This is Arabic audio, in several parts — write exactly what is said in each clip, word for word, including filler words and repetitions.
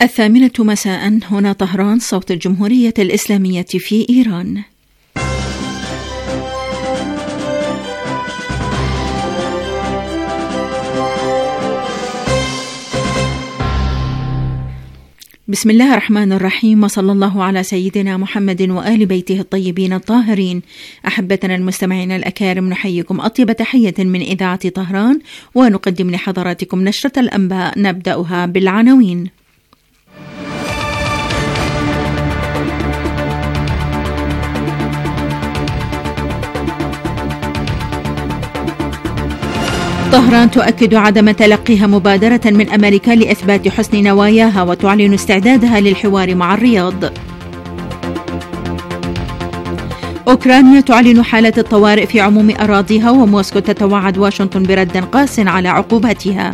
الثامنة مساء، هنا طهران، صوت الجمهورية الإسلامية في إيران. بسم الله الرحمن الرحيم، وصلى الله على سيدنا محمد وآل بيته الطيبين الطاهرين. أحبتنا المستمعين الأكارم، نحييكم أطيب تحية من إذاعة طهران، ونقدم لحضراتكم نشرة الأنباء نبدأها بالعناوين. طهران تؤكد عدم تلقيها مبادرة من أمريكا لإثبات حسن نواياها، وتعلن استعدادها للحوار مع الرياض. أوكرانيا تعلن حالة الطوارئ في عموم أراضيها، وموسكو تتوعد واشنطن برد قاس على عقوباتها.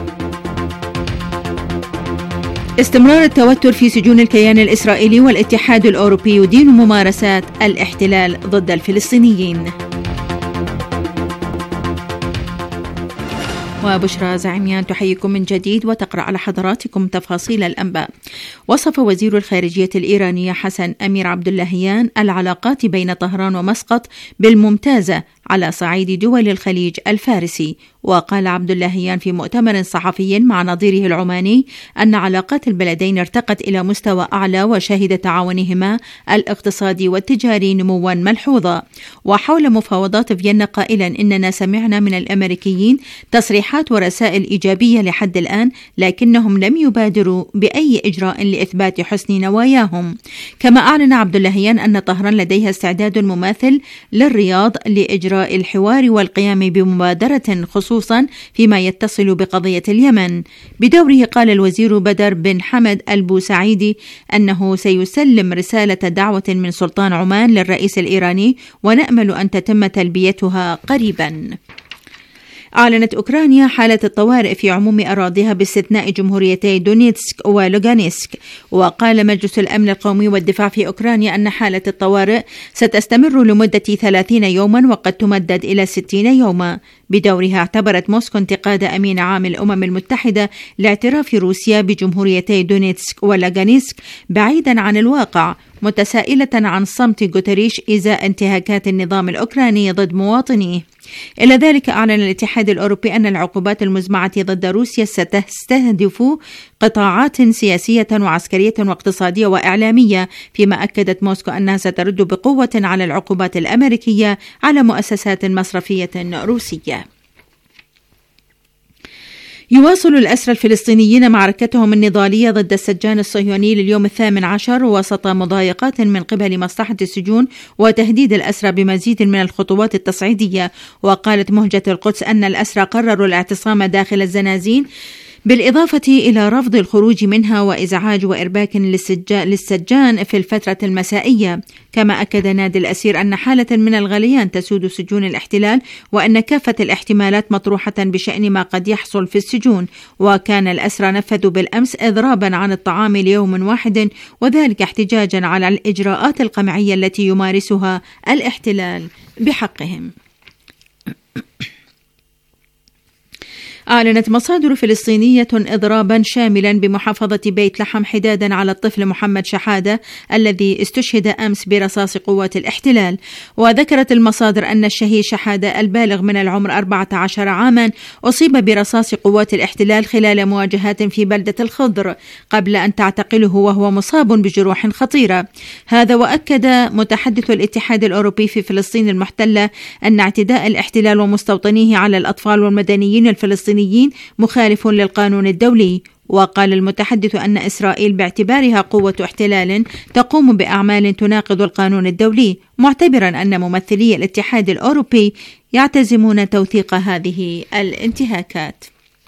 استمرار التوتر في سجون الكيان الإسرائيلي، والاتحاد الأوروبي يدين ممارسات الاحتلال ضد الفلسطينيين. وبشرى زعيميان تحييكم من جديد وتقرأ على حضراتكم تفاصيل الأنباء. وصف وزير الخارجية الإيرانية حسن أمير عبد اللهيان العلاقات بين طهران ومسقط بالممتازة على صعيد دول الخليج الفارسي. وقال عبد اللهيان في مؤتمر صحفي مع نظيره العماني أن علاقات البلدين ارتقت إلى مستوى أعلى، وشهد تعاونهما الاقتصادي والتجاري نموا ملحوظا. وحول مفاوضات فيينا قائلا إننا سمعنا من الأمريكيين تصريحات ورسائل إيجابية لحد الآن، لكنهم لم يبادروا بأي إجراء لإثبات حسن نواياهم. كما أعلن عبد اللهيان أن طهران لديها استعداد مماثل للرياض لإجراء الحوار والقيام بمبادرة، خصوصا فيما يتصل بقضية اليمن. بدوره قال الوزير بدر بن حمد البوسعيدي أنه سيسلم رسالة دعوة من سلطان عمان للرئيس الإيراني، ونأمل أن تتم تلبيتها قريبا. أعلنت أوكرانيا حالة الطوارئ في عموم أراضيها باستثناء جمهوريتي دونيتسك ولوغانسك. وقال مجلس الأمن القومي والدفاع في أوكرانيا أن حالة الطوارئ ستستمر لمدة ثلاثين يوما، وقد تمدد إلى ستين يوما. بدورها اعتبرت موسكو انتقاد أمين عام الأمم المتحدة لاعتراف روسيا بجمهوريتي دونيتسك ولوغانسك بعيدا عن الواقع، متسائلة عن صمت غوتيريش إزاء انتهاكات النظام الأوكراني ضد مواطنيه. إلى ذلك أعلن الاتحاد الأوروبي أن العقوبات المزمعة ضد روسيا ستستهدف قطاعات سياسية وعسكرية واقتصادية وإعلامية، فيما أكدت موسكو أنها سترد بقوة على العقوبات الأمريكية على مؤسسات مصرفية روسية. يواصل الأسرى الفلسطينيين معركتهم النضالية ضد السجان الصهيوني لليوم الثامن عشر، وسط مضايقات من قبل مصلحة السجون وتهديد الأسرى بمزيد من الخطوات التصعيدية. وقالت مهجة القدس أن الأسرى قرروا الاعتصام داخل الزنازين، بالإضافة إلى رفض الخروج منها وإزعاج وإرباك للسجان في الفترة المسائية. كما أكد نادي الأسير أن حالة من الغليان تسود سجون الاحتلال، وأن كافة الاحتمالات مطروحة بشأن ما قد يحصل في السجون. وكان الأسرى نفذوا بالأمس إضرابا عن الطعام ليوم واحد، وذلك احتجاجا على الإجراءات القمعية التي يمارسها الاحتلال بحقهم. أعلنت مصادر فلسطينية إضرابا شاملا بمحافظة بيت لحم حدادا على الطفل محمد شحادة الذي استشهد أمس برصاص قوات الاحتلال. وذكرت المصادر أن الشهيد شحادة البالغ من العمر أربعة عشر عاما أصيب برصاص قوات الاحتلال خلال مواجهات في بلدة الخضر، قبل أن تعتقله وهو مصاب بجروح خطيرة. هذا وأكد متحدث الاتحاد الأوروبي في فلسطين المحتلة أن اعتداء الاحتلال ومستوطنيه على الأطفال والمدنيين الفلسطينيين مخالف للقانون الدولي. وقال المتحدث أن إسرائيل باعتبارها قوة احتلال تقوم بأعمال تناقض القانون الدولي، معتبرا أن ممثلي الاتحاد الأوروبي يعتزمون توثيق هذه الانتهاكات.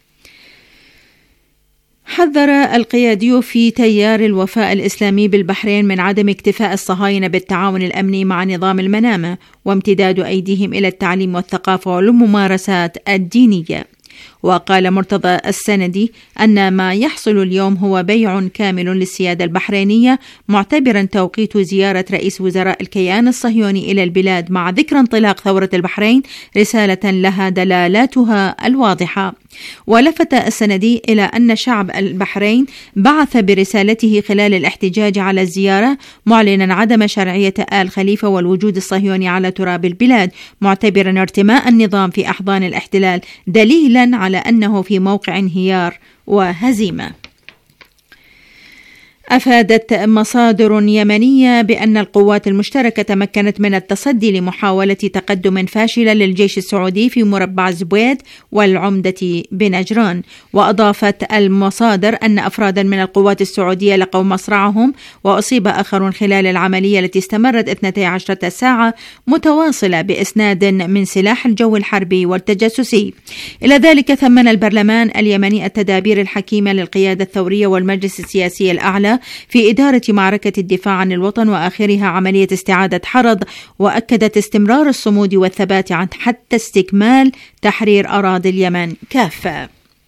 حذر القيادي في تيار الوفاء الإسلامي بالبحرين من عدم اكتفاء الصهاينة بالتعاون الأمني مع نظام المنامة، وامتداد أيديهم إلى التعليم والثقافة والممارسات الدينية. وقال مرتضى السندي أن ما يحصل اليوم هو بيع كامل للسيادة البحرينية، معتبرا توقيت زيارة رئيس وزراء الكيان الصهيوني إلى البلاد مع ذكرى انطلاق ثورة البحرين رسالة لها دلالاتها الواضحة. ولفت السندي إلى أن شعب البحرين بعث برسالته خلال الاحتجاج على الزيارة معلنا عدم شرعية آل خليفة والوجود الصهيوني على تراب البلاد، معتبرا ارتماء النظام في أحضان الاحتلال دليلا على أنه في موقع انهيار وهزيمة. أفادت مصادر يمنية بأن القوات المشتركة تمكنت من التصدي لمحاولة تقدم فاشلة للجيش السعودي في مربع زبيد والعمدة بنجران. وأضافت المصادر أن أفرادا من القوات السعودية لقوا مصرعهم، وأصيب آخرون خلال العملية التي استمرت اثنتي عشرة ساعة متواصلة بإسناد من سلاح الجو الحربي والتجسسي. إلى ذلك ثمن البرلمان اليمني التدابير الحكيمة للقيادة الثورية والمجلس السياسي الأعلى في إدارة معركة الدفاع عن الوطن وآخرها عملية استعادة حرض، وأكدت استمرار الصمود والثبات عن حتى استكمال تحرير أراضي اليمن كافة.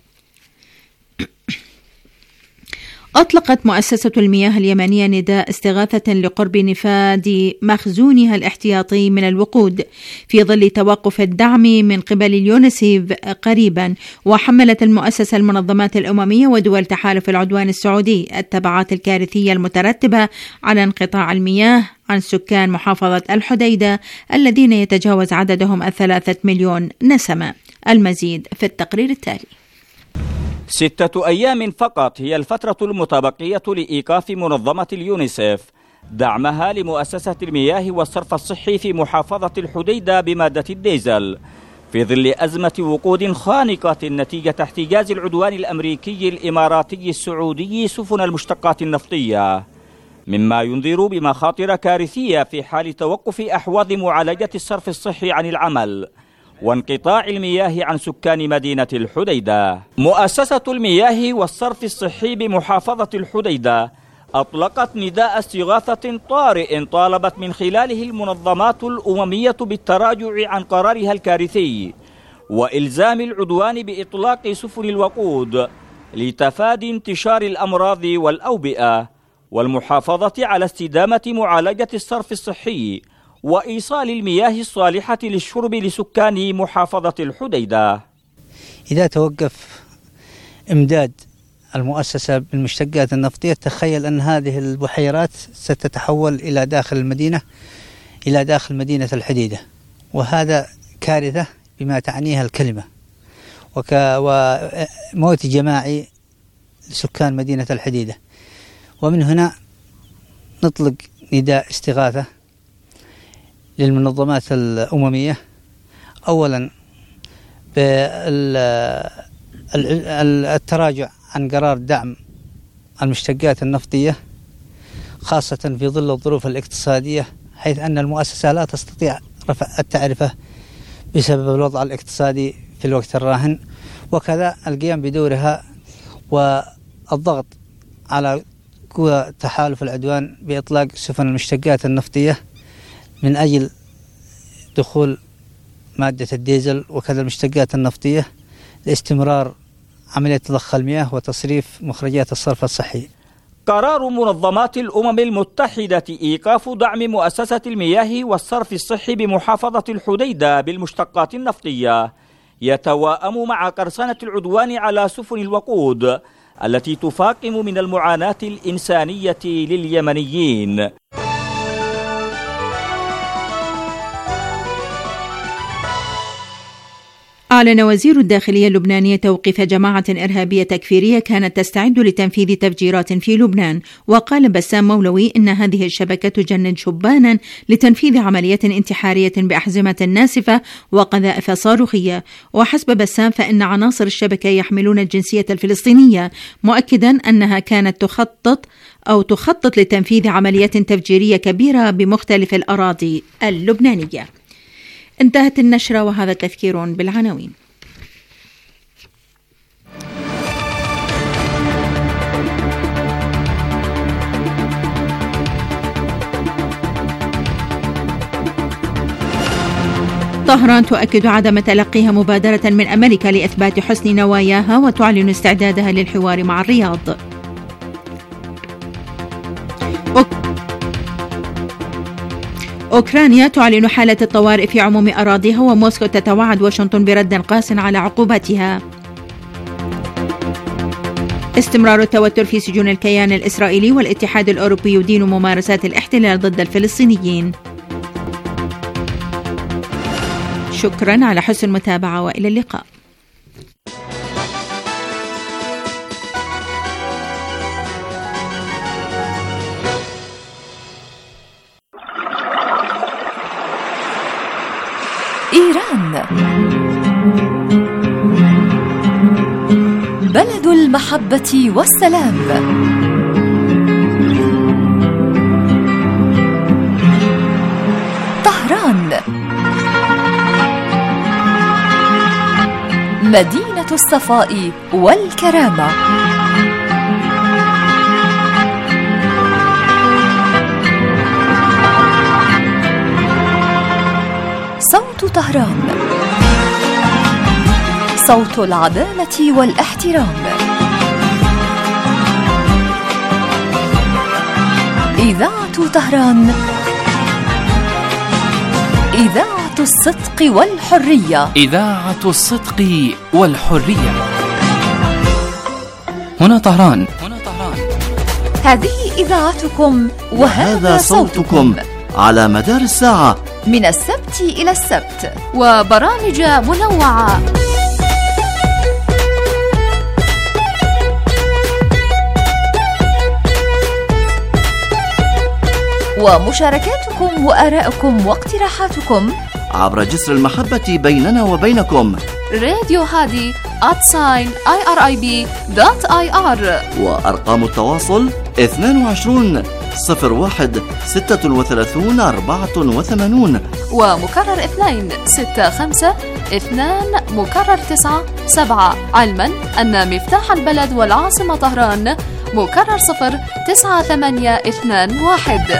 أطلقت مؤسسة المياه اليمنية نداء استغاثة لقرب نفاذ مخزونها الاحتياطي من الوقود في ظل توقف الدعم من قبل اليونسيف قريبا. وحملت المؤسسة المنظمات الأممية ودول تحالف العدوان السعودي التبعات الكارثية المترتبة على انقطاع المياه عن سكان محافظة الحديدة الذين يتجاوز عددهم الثلاثة مليون نسمة. المزيد في التقرير التالي. ستة أيام فقط هي الفترة المتبقية لإيقاف منظمة اليونيسيف دعمها لمؤسسة المياه والصرف الصحي في محافظة الحديدة بمادة الديزل في ظل أزمة وقود خانقة نتيجة احتجاز العدوان الأمريكي الإماراتي السعودي سفن المشتقات النفطية، مما ينذر بمخاطر كارثية في حال توقف أحواض معالجة الصرف الصحي عن العمل وانقطاع المياه عن سكان مدينة الحديدة. مؤسسة المياه والصرف الصحي بمحافظة الحديدة أطلقت نداء استغاثة طارئ طالبت من خلاله المنظمات الأممية بالتراجع عن قرارها الكارثي وإلزام العدوان بإطلاق سفن الوقود لتفادي انتشار الأمراض والأوبئة، والمحافظة على استدامة معالجة الصرف الصحي وإيصال المياه الصالحة للشرب لسكان محافظة الحديدة. إذا توقف إمداد المؤسسة بالمشتقات النفطية تخيل أن هذه البحيرات ستتحول إلى داخل المدينة إلى داخل مدينة الحديدة، وهذا كارثة بما تعنيها الكلمة، وك وموت جماعي لسكان مدينة الحديدة. ومن هنا نطلق نداء استغاثة للمنظمات الأممية، أولا بالتراجع عن قرار دعم المشتقات النفطية خاصة في ظل الظروف الاقتصادية، حيث أن المؤسسة لا تستطيع رفع التعرفة بسبب الوضع الاقتصادي في الوقت الراهن، وكذا القيام بدورها والضغط على قوى تحالف العدوان بإطلاق سفن المشتقات النفطية من أجل دخول مادة الديزل وكذا المشتقات النفطية لاستمرار عملية تضخ المياه وتصريف مخرجات الصرف الصحي. قرار منظمات الأمم المتحدة إيقاف دعم مؤسسة المياه والصرف الصحي بمحافظة الحديدة بالمشتقات النفطية يتواءم مع قرصنة العدوان على سفن الوقود التي تفاقم من المعاناة الإنسانية لليمنيين. أعلن وزير الداخلية اللبناني توقيف جماعة إرهابية تكفيرية كانت تستعد لتنفيذ تفجيرات في لبنان. وقال بسام مولوي إن هذه الشبكة تجند شبانا لتنفيذ عملية انتحارية بأحزمة ناسفة وقذائف صاروخية. وحسب بسام فإن عناصر الشبكة يحملون الجنسية الفلسطينية، مؤكدا أنها كانت تخطط أو تخطط لتنفيذ عملية تفجيرية كبيرة بمختلف الأراضي اللبنانية. انتهت النشرة وهذا تذكير بالعناوين. طهران تؤكد عدم تلقيها مبادرة من أمريكا لإثبات حسن نواياها وتعلن استعدادها للحوار مع الرياض. أوك... أوكرانيا تعلن حالة الطوارئ في عموم أراضيها، وموسكو تتوعد واشنطن برد قاس على عقوبتها. استمرار التوتر في سجون الكيان الإسرائيلي، والاتحاد الأوروبي يدين ممارسات الاحتلال ضد الفلسطينيين. شكرا على حسن المتابعة وإلى اللقاء. إيران بلد المحبة والسلام. طهران مدينة الصفاء والكرامة. صوت طهران، صوت العدالة والاحترام. إذاعة طهران، إذاعة الصدق والحرية. إذاعة الصدق والحرية. هنا طهران. هنا طهران. هذه إذاعتكم وهذا صوتكم على مدار الساعة من السبت إلى السبت، وبرامج منوعة. ومشاركاتكم وآراءكم واقتراحاتكم عبر جسر المحبة بيننا وبينكم. راديو هادي آت ساين آي آر آي بي دوت آي آر. وأرقام التواصل اثنين وعشرين صفر واحد ستة وثلاثين أربعة وثمانون، ومكرر اثنين ستة خمسة اثنان مكرر تسعة سبعة، علما أن مفتاح البلد والعاصمة طهران مكرر صفر تسعة ثمانية اثنان واحد.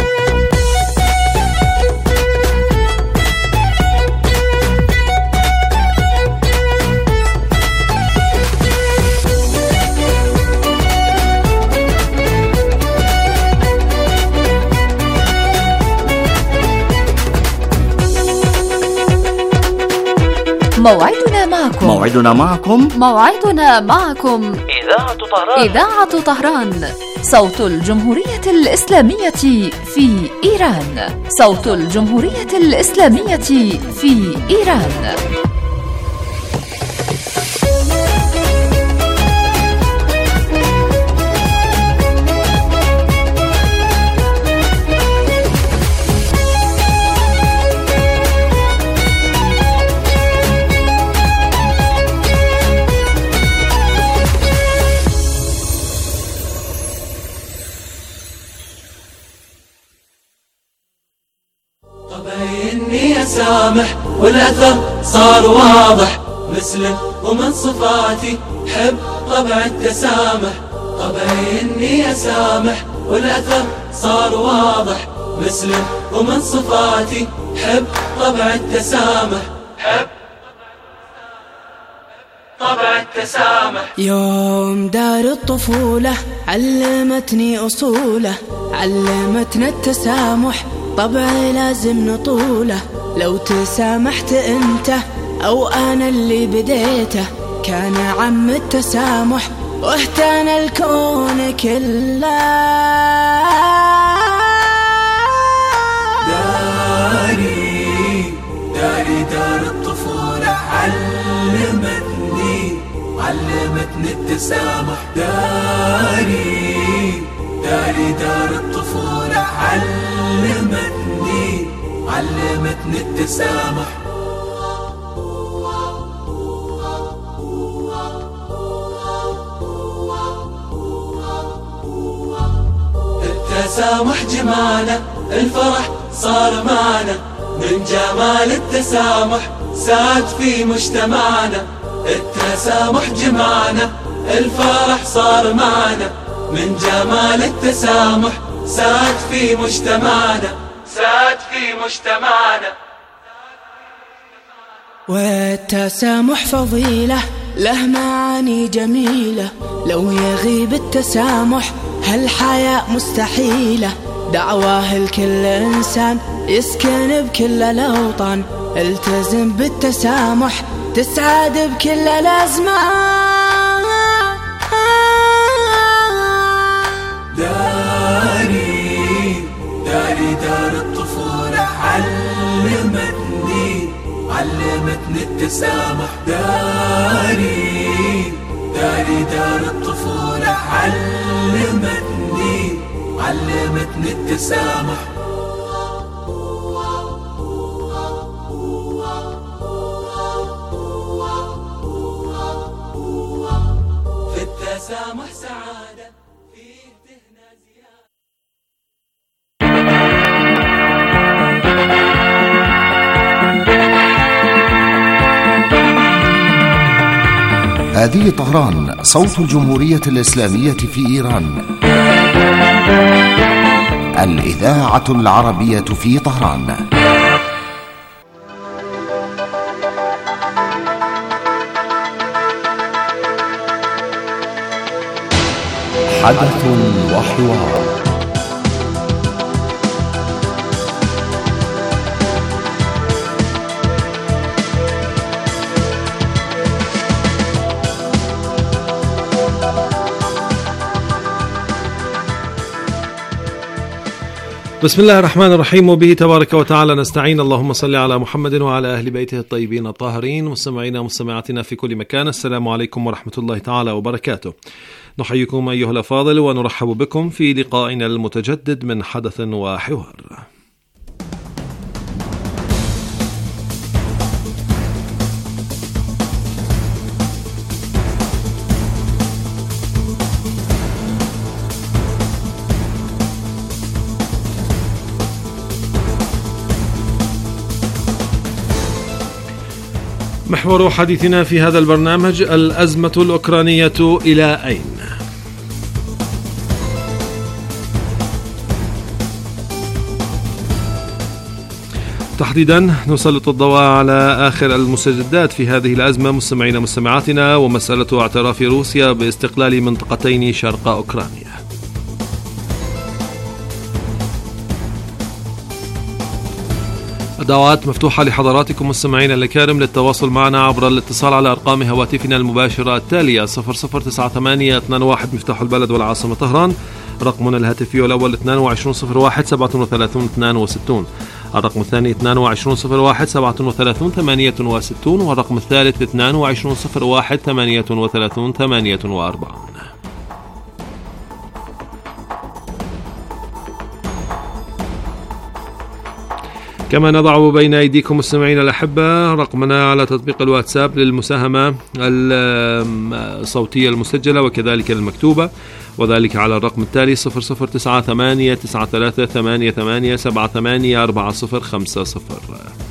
موعدنا معكم موعدنا معكم موعدنا معكم إذاعة طهران. إذاعة طهران، صوت الجمهورية الإسلامية في إيران. صوت الجمهورية الإسلامية في إيران. سامح والأثر صار واضح، مسلم ومن صفاتي حب طبع التسامح. طبعي إني أسامح والأثر صار واضح، مسلم ومن صفاتي حب طبع التسامح. حب طبع التسامح. يوم دار الطفولة علمتني أصوله، علمتنا التسامح طبعي لازم نطوله. لو تسامحت انت او انا اللي بديته كان عم التسامح واهتنى الكون كله. داري داري دار الطفولة علمتني علمتني التسامح. داري داري دار الطفولة علمتني علمتني التسامح. التسامح جمالة، الفرح صار معنا، من جمال التسامح ساد في مجتمعنا. التسامح جمعنا، الفرح صار معنا، من جمال التسامح ساد في مجتمعنا. ساد في مجتمعنا. والتسامح فضيلة له معاني جميلة، لو يغيب التسامح هالحياة مستحيلة. دعواه لكل إنسان يسكن بكل الأوطان، التزم بالتسامح تسعد بكل الأزمان. داري داري دار الطفولة علمتني علمتني التسامح. داري داري دار الطفولة علمتني علمتني التسامح. في التسامح سعادة، فيه دهنا زيادة. هذه طهران، صوت الجمهورية الإسلامية في إيران، الإذاعة العربية في طهران. حدث وحوار. بسم الله الرحمن الرحيم، وبه تبارك وتعالى نستعين. اللهم صل على محمد وعلى أهل بيته الطيبين الطاهرين. مستمعينا ومستمعاتنا في كل مكان، السلام عليكم ورحمة الله تعالى وبركاته. نحييكم أيها الأفاضل ونرحب بكم في لقائنا المتجدد من حدث وحوار. محور حديثنا في هذا البرنامج: الأزمة الأوكرانية إلى أين؟ تحديدا نسلط الضوء على آخر المستجدات في هذه الأزمة مستمعين مستمعاتنا، ومسألة اعتراف روسيا باستقلال منطقتين شرق أوكرانيا. الدعوات مفتوحة لحضراتكم مستمعين الكرام للتواصل معنا عبر الاتصال على أرقام هواتفنا المباشرة التالية: صفر صفر تسعة ثمانية اثنان واحد مفتاح البلد والعاصمة طهران، رقمنا الهاتفي الأول اثنان وعشرين صفر واحد سبعة وثلاثين اثنان وستين، الرقم الثاني اثنان وعشرين صفر واحد سبعة وثلاثين ثمانية وستين، والرقم الثالث اثنان وعشرين صفر واحد ثمانية وثلاثين ثمانية وأربعين. كما نضع بين أيديكم مستمعين الأحبة رقمنا على تطبيق الواتساب للمساهمة الصوتية المسجلة وكذلك المكتوبة، وذلك على الرقم التالي صفر صفر تسعة ثمانية تسعة ثلاثة ثمانية ثمانية سبعة ثمانية أربعة صفر خمسة صفر.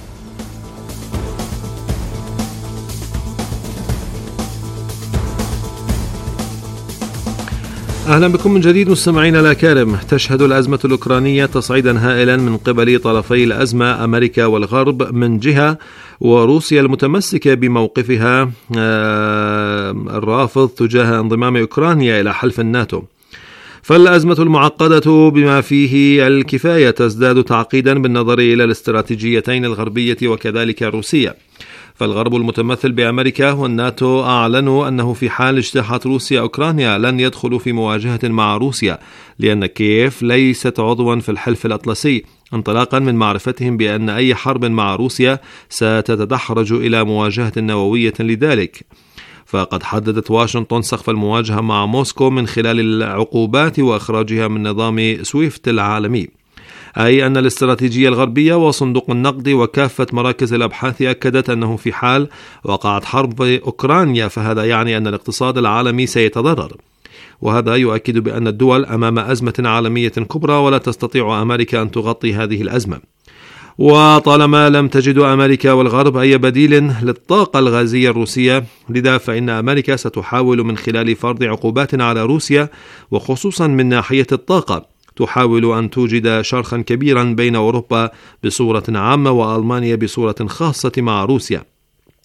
أهلا بكم من جديد مستمعينا الأكارم. تشهد الأزمة الأوكرانية تصعيدا هائلا من قبل طرفي الأزمة أمريكا والغرب من جهة، وروسيا المتمسكة بموقفها الرافض تجاه انضمام أوكرانيا إلى حلف الناتو. فالأزمة المعقدة بما فيه الكفاية تزداد تعقيدا بالنظر إلى الاستراتيجيتين الغربية وكذلك الروسية. فالغرب المتمثل بأمريكا والناتو أعلنوا أنه في حال اجتاحت روسيا أوكرانيا لن يدخلوا في مواجهة مع روسيا، لأن كييف ليست عضوا في الحلف الأطلسي، انطلاقا من معرفتهم بأن أي حرب مع روسيا ستتدحرج إلى مواجهة نووية لذلك. فقد حددت واشنطن سقف المواجهة مع موسكو من خلال العقوبات وإخراجها من نظام سويفت العالمي، أي أن الاستراتيجية الغربية وصندوق النقد وكافة مراكز الأبحاث أكدت أنه في حال وقعت حرب أوكرانيا فهذا يعني أن الاقتصاد العالمي سيتضرر، وهذا يؤكد بأن الدول أمام أزمة عالمية كبرى ولا تستطيع أمريكا أن تغطي هذه الأزمة. وطالما لم تجد أمريكا والغرب أي بديل للطاقة الغازية الروسية، لذا فإن أمريكا ستحاول من خلال فرض عقوبات على روسيا، وخصوصا من ناحية الطاقة تحاول أن توجد شرخا كبيرا بين أوروبا بصورة عامة وألمانيا بصورة خاصة مع روسيا.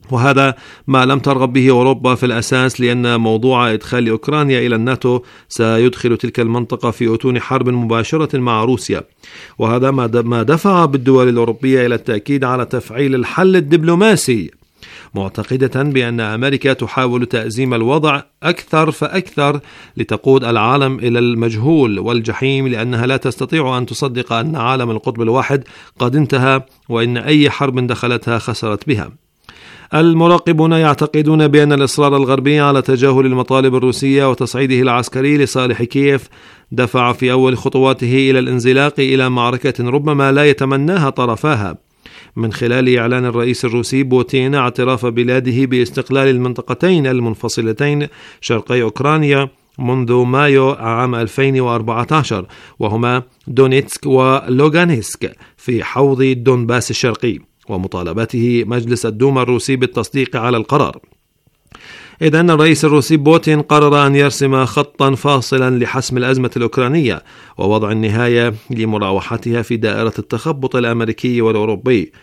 وهذا ما لم ترغب به أوروبا في الأساس، لأن موضوع إدخال أوكرانيا إلى الناتو سيدخل تلك المنطقة في أتون حرب مباشرة مع روسيا، وهذا ما دفع بالدول الأوروبية إلى التأكيد على تفعيل الحل الدبلوماسي، معتقدة بأن أمريكا تحاول تأزيم الوضع أكثر فأكثر لتقود العالم إلى المجهول والجحيم، لأنها لا تستطيع أن تصدق أن عالم القطب الواحد قد انتهى، وإن أي حرب دخلتها خسرت بها. المراقبون يعتقدون بأن الإصرار الغربي على تجاهل المطالب الروسية وتصعيده العسكري لصالح كييف دفع في أول خطواته إلى الانزلاق إلى معركة ربما لا يتمناها طرفاها، من خلال إعلان الرئيس الروسي بوتين اعتراف بلاده باستقلال المنطقتين المنفصلتين شرقي أوكرانيا منذ مايو عام ألفين وأربعة عشر، وهما دونيتسك ولوغانسك في حوض دونباس الشرقي، ومطالبته مجلس الدوما الروسي بالتصديق على القرار. إذن الرئيس الروسي بوتين قرر أن يرسم خطا فاصلا لحسم الأزمة الأوكرانية ووضع النهاية لمراوحتها في دائرة التخبط الأمريكي والأوروبي،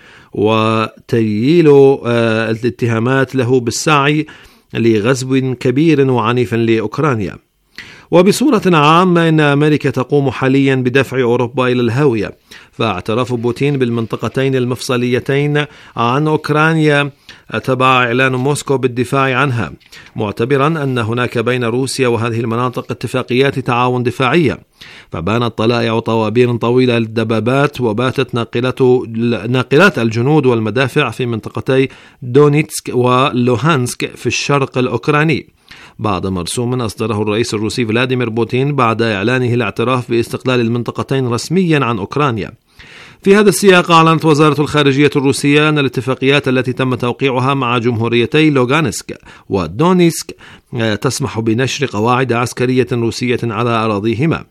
وتييل الاتهامات له بالسعي لغزو كبير وعنيف لأوكرانيا. وبصورة عامة إن أمريكا تقوم حاليا بدفع أوروبا إلى الهاوية، فاعتراف بوتين بالمنطقتين المفصليتين عن أوكرانيا تبع إعلان موسكو بالدفاع عنها، معتبرا أن هناك بين روسيا وهذه المناطق اتفاقيات تعاون دفاعية، فبانت طلائع طوابير طويلة للدبابات وباتت ناقلات ناقلات الجنود والمدافع في منطقتي دونيتسك ولوهانسك في الشرق الأوكراني، بعد مرسوم أصدره الرئيس الروسي فلاديمير بوتين بعد إعلانه الاعتراف باستقلال المنطقتين رسميا عن أوكرانيا. في هذا السياق أعلنت وزارة الخارجية الروسية أن الاتفاقيات التي تم توقيعها مع جمهوريتي لوغانسك ودونيسك تسمح بنشر قواعد عسكرية روسية على أراضيهما،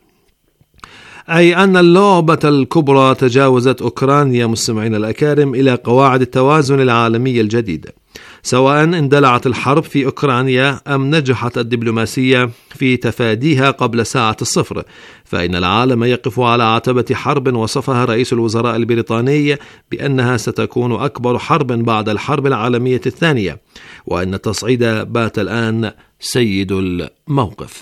أي أن اللعبة الكبرى تجاوزت أوكرانيا مستمعين الأكارم إلى قواعد التوازن العالمي الجديد، سواء اندلعت الحرب في أوكرانيا أم نجحت الدبلوماسية في تفاديها قبل ساعة الصفر، فإن العالم يقف على عتبة حرب وصفها رئيس الوزراء البريطاني بأنها ستكون أكبر حرب بعد الحرب العالمية الثانية، وأن التصعيد بات الآن سيد الموقف.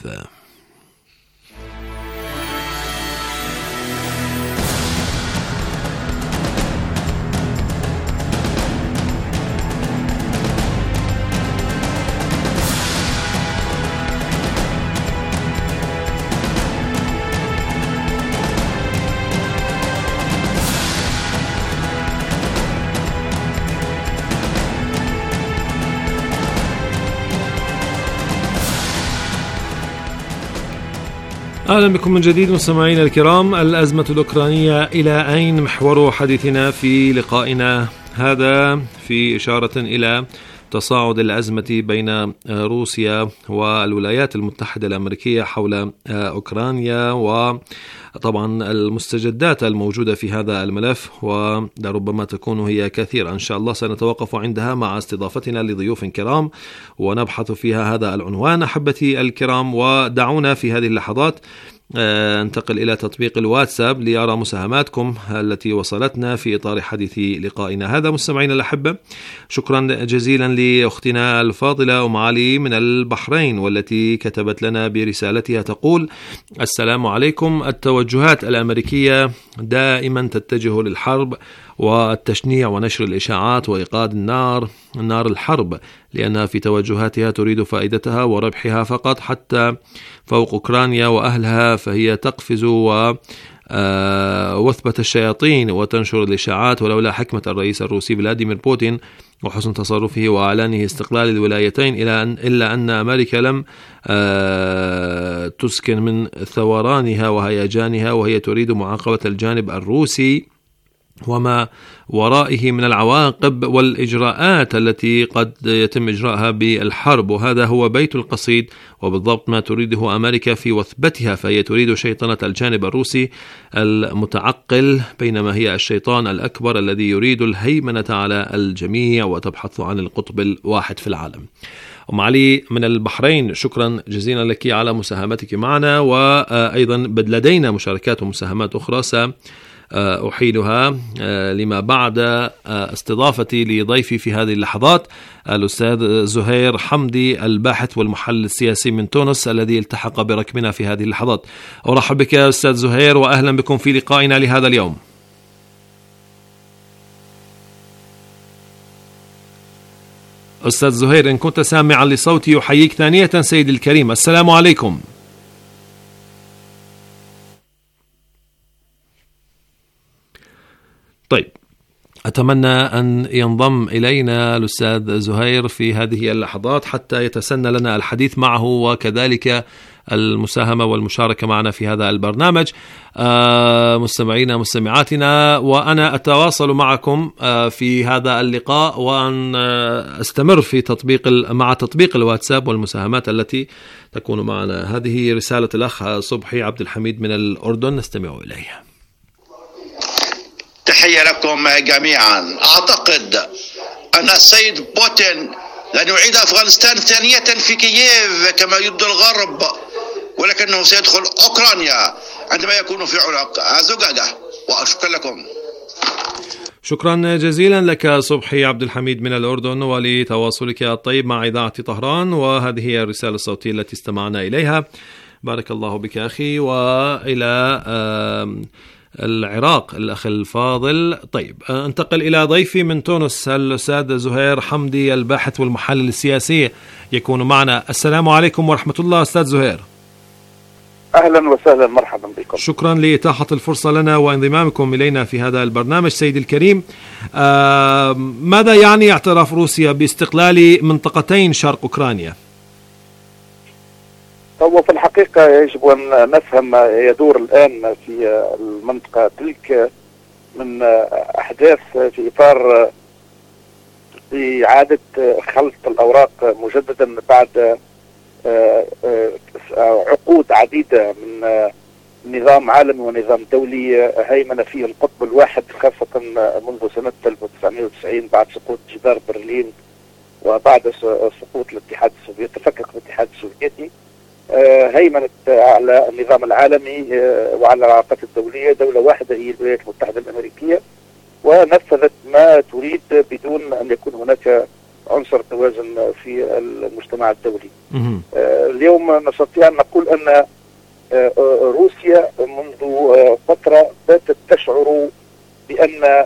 أهلا بكم من جديد مستمعينا الكرام. الأزمة الأوكرانية إلى أين؟ محور حديثنا في لقائنا هذا في إشارة إلى تصاعد الأزمة بين روسيا والولايات المتحدة الأمريكية حول أوكرانيا، وطبعا المستجدات الموجودة في هذا الملف ولربما تكون هي كثيرة. إن شاء الله سنتوقف عندها مع استضافتنا لضيوف كرام ونبحث فيها هذا العنوان. أحبتي الكرام، ودعونا في هذه اللحظات انتقل إلى تطبيق الواتساب ليرى مساهماتكم التي وصلتنا في إطار حديث لقائنا هذا. مستمعين الأحبة، شكرا جزيلا لأختنا الفاضلة أم علي من البحرين، والتي كتبت لنا برسالتها تقول: السلام عليكم. التوجهات الأمريكية دائما تتجه للحرب والتشنيع ونشر الإشاعات وإيقاد النار نار الحرب، لأنها في توجهاتها تريد فائدتها وربحها فقط، حتى فوق أوكرانيا وأهلها فهي تقفز و وثبة الشياطين وتنشر الإشاعات، ولولا حكمة الرئيس الروسي فلاديمير بوتين وحسن تصرفه وإعلانه استقلال الولايتين إلى أن إلا أن أمريكا لم تسكن من ثورانها وهيجانها، وهي تريد معاقبة الجانب الروسي وما ورائه من العواقب والإجراءات التي قد يتم إجراءها بالحرب، وهذا هو بيت القصيد وبالضبط ما تريده أمريكا في وثبتها، فهي تريد شيطنة الجانب الروسي المتعقل، بينما هي الشيطان الأكبر الذي يريد الهيمنة على الجميع وتبحث عن القطب الواحد في العالم. أم علي من البحرين، شكرا جزيلا لك على مساهمتك معنا، وأيضا لدينا مشاركات ومساهمات أخرى أحيلها لما بعد استضافتي لضيفي في هذه اللحظات الأستاذ زهير حمدي الباحث والمحلل السياسي من تونس الذي التحق بركبنا في هذه اللحظات. أرحب بك يا أستاذ زهير وأهلا بكم في لقائنا لهذا اليوم. أستاذ زهير إن كنت سامعا لصوتي يحييك ثانية سيدي الكريم. السلام عليكم. طيب أتمنى أن ينضم إلينا الأستاذ زهير في هذه اللحظات حتى يتسنى لنا الحديث معه وكذلك المساهمة والمشاركة معنا في هذا البرنامج. آه مستمعينا مستمعاتنا، وأنا أتواصل معكم آه في هذا اللقاء وأن آه أستمر في تطبيق مع تطبيق الواتساب والمساهمات التي تكون معنا. هذه رسالة الأخ صبحي عبد الحميد من الأردن، نستمع إليها. تحية لكم جميعا. أعتقد أن السيد بوتين لن يعيد أفغانستان ثانية في كييف كما يبدو الغرب، ولكنه سيدخل أوكرانيا عندما يكون في عنق زجاجة. وأشكر لكم. شكرا جزيلا لك صبحي عبد الحميد من الأردن ولتواصلك الطيب مع إذاعة طهران، وهذه هي الرسالة الصوتية التي استمعنا إليها. بارك الله بك أخي. وإلى العراق الأخ الفاضل. طيب انتقل إلى ضيفي من تونس الأستاذ زهير حمدي الباحث والمحلل السياسي يكون معنا. السلام عليكم ورحمة الله أستاذ زهير. أهلا وسهلا، مرحبا بكم. شكرا لإتاحة الفرصة لنا وانضمامكم إلينا في هذا البرنامج سيدي الكريم. آه ماذا يعني اعتراف روسيا باستقلال منطقتين شرق أوكرانيا؟ هو في الحقيقة يجب أن نفهم ما يدور الآن في المنطقة تلك من أحداث في إطار إعادة خلط الأوراق مجددا بعد عقود عديدة من نظام عالمي ونظام دولي هيمن فيه القطب الواحد، خاصة منذ سنة ألف وتسعمائة وتسعين بعد سقوط جدار برلين وبعد سقوط الاتحاد السوفيتي، تفكك الاتحاد السوفيتي. هيمنت على النظام العالمي وعلى العلاقات الدولية دولة واحدة هي الولايات المتحدة الأمريكية، ونفذت ما تريد بدون أن يكون هناك عنصر توازن في المجتمع الدولي. اليوم نستطيع أن نقول أن روسيا منذ فترة باتت تشعر بأن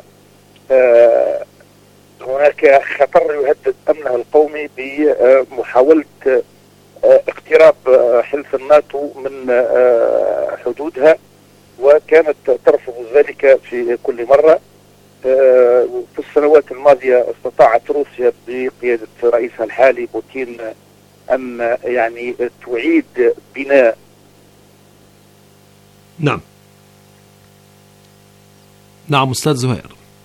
هناك خطر يهدد أمنها القومي بمحاولة اقتراب حلف الناتو من حدودها، وكانت ترفض ذلك في كل مرة. في السنوات الماضية استطاعت روسيا بقيادة رئيسها الحالي بوتين أن يعني تعيد بناء. نعم نعم أستاذ زهير.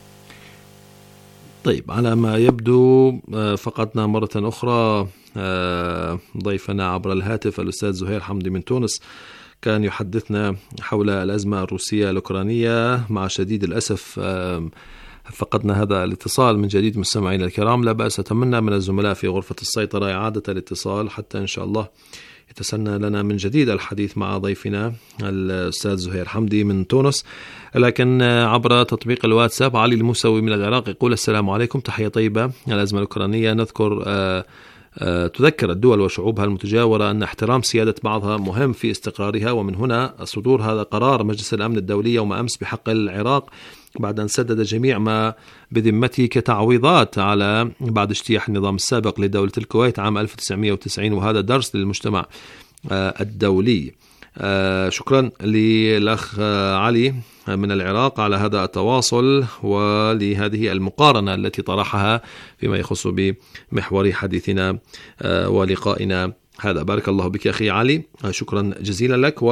طيب على ما يبدو فقدنا مرة أخرى ضيفنا عبر الهاتف الأستاذ زهير حمدي من تونس، كان يحدثنا حول الأزمة الروسية الأوكرانية. مع شديد الأسف فقدنا هذا الاتصال من جديد. مستمعينا الكرام لا بأس، أتمنى من الزملاء في غرفة السيطرة إعادة الاتصال حتى إن شاء الله يتسنى لنا من جديد الحديث مع ضيفنا الأستاذ زهير حمدي من تونس. لكن عبر تطبيق الواتساب علي الموسوي من العراق يقول: السلام عليكم، تحية طيبة. الأزمة الأوكرانية نذكر آه آه تذكر الدول وشعوبها المتجاورة أن احترام سيادة بعضها مهم في استقرارها، ومن هنا صدور هذا قرار مجلس الأمن الدولي يوم أمس بحق العراق بعد أن سدد جميع ما بذمته كتعويضات على بعد اجتياح النظام السابق لدولة الكويت عام ألف وتسعمائة وتسعين، وهذا درس للمجتمع آه الدولي. آه شكرا للأخ آه علي من العراق على هذا التواصل ولهذه المقارنة التي طرحها فيما يخص بمحور حديثنا آه ولقائنا هذا. بارك الله بك أخي علي، آه شكرا جزيلا لك.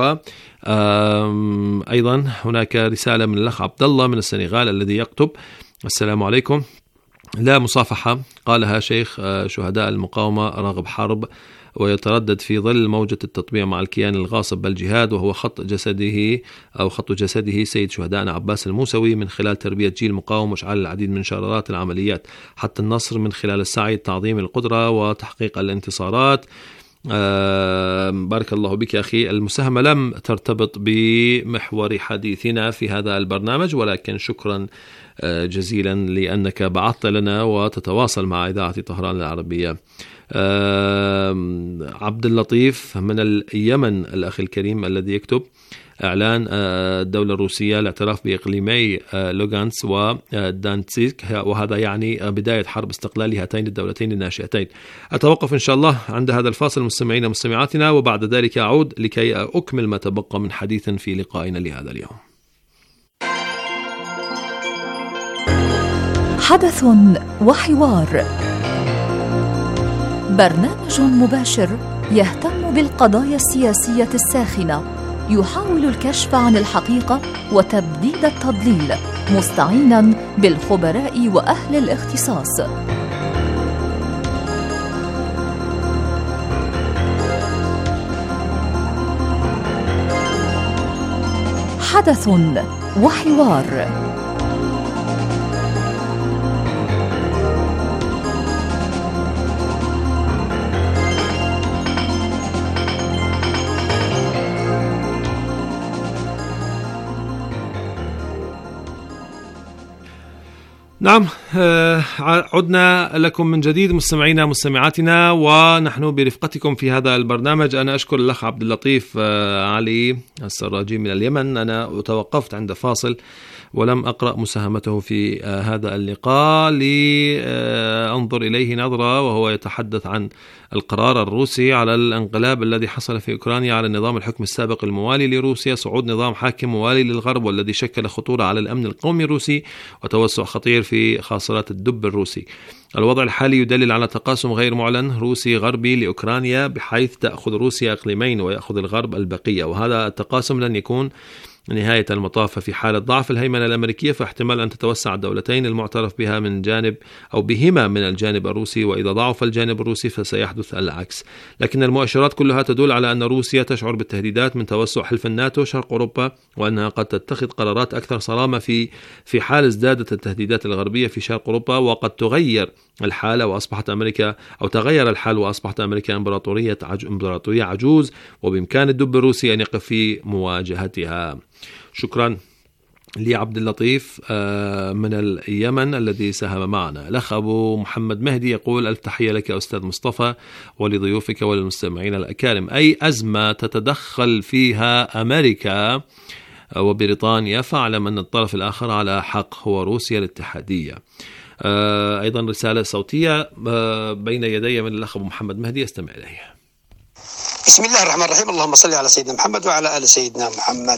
وأيضا هناك رسالة من الأخ عبد الله من السنغال الذي يكتب: السلام عليكم، لا مصافحة قالها شيخ آه شهداء المقاومة راغب حرب، ويتردد في ظل موجة التطبيع مع الكيان الغاصب بالجهاد، وهو خط جسده أو خط جسده سيد شهدائنا عباس الموسوي من خلال تربية جيل مقاوم وإشعال العديد من شرارات العمليات حتى النصر، من خلال السعي لتعظيم القدرة وتحقيق الانتصارات. بارك الله بك أخي. المساهمة لم ترتبط بمحور حديثنا في هذا البرنامج، ولكن شكرا جزيلا لأنك بعثت لنا وتتواصل مع إذاعة طهران العربية. عبد اللطيف من اليمن الأخ الكريم الذي يكتب: إعلان الدولة الروسية الاعتراف بإقليمي لوغانس ودانتسك، وهذا يعني بداية حرب استقلال لهاتين الدولتين الناشئتين. أتوقف إن شاء الله عند هذا الفاصل مستمعينا ومستمعاتنا، وبعد ذلك أعود لكي أكمل ما تبقى من حديث في لقائنا لهذا اليوم. حدث وحوار، برنامج مباشر يهتم بالقضايا السياسية الساخنة، يحاول الكشف عن الحقيقة وتبديد التضليل، مستعينا بالخبراء وأهل الاختصاص. حدث وحوار. نعم، عدنا لكم من جديد مستمعينا مستمعاتنا، ونحن برفقتكم في هذا البرنامج. أنا أشكر الأخ عبد اللطيف علي السراجي من اليمن. أنا توقفت عند فاصل ولم أقرأ مساهمته في هذا اللقاء لأنظر إليه نظرة، وهو يتحدث عن القرار الروسي على الانقلاب الذي حصل في أوكرانيا على النظام الحكم السابق الموالي لروسيا، صعود نظام حاكم موالي للغرب والذي شكل خطورة على الأمن القومي الروسي وتوسع خطير في خاصرات الدب الروسي. الوضع الحالي يدلل على تقاسم غير معلن روسي غربي لأوكرانيا، بحيث تأخذ روسيا إقليمين ويأخذ الغرب البقية، وهذا التقاسم لن يكون نهاية المطاف. في حالة ضعف الهيمنة الأمريكية فاحتمال أن تتوسع الدولتين المعترف بها من جانب أو بهما من الجانب الروسي، وإذا ضعف الجانب الروسي فسيحدث العكس. لكن المؤشرات كلها تدل على أن روسيا تشعر بالتهديدات من توسع حلف الناتو شرق أوروبا، وأنها قد تتخذ قرارات أكثر صرامة في في حال ازدادت التهديدات الغربية في شرق أوروبا، وقد تغير الحالة وأصبحت أمريكا أو تغير الحال وأصبحت أمريكا إمبراطورية عج... إمبراطورية عجوز، وبإمكان الدب الروسي أن يقف في مواجهتها. شكرا لعبد اللطيف من اليمن الذي ساهم معنا. الأخ أبو محمد مهدي يقول: ألف تحية لك أستاذ مصطفى ولضيوفك وللمستمعين الأكارم. أي أزمة تتدخل فيها أمريكا وبريطانيا فاعلم أن الطرف الآخر على حق، هو روسيا الاتحادية. أيضا رسالة صوتية بين يدي من الأخ أبو محمد مهدي، استمع إليه. بسم الله الرحمن الرحيم، اللهم صل على سيدنا محمد وعلى آل سيدنا محمد.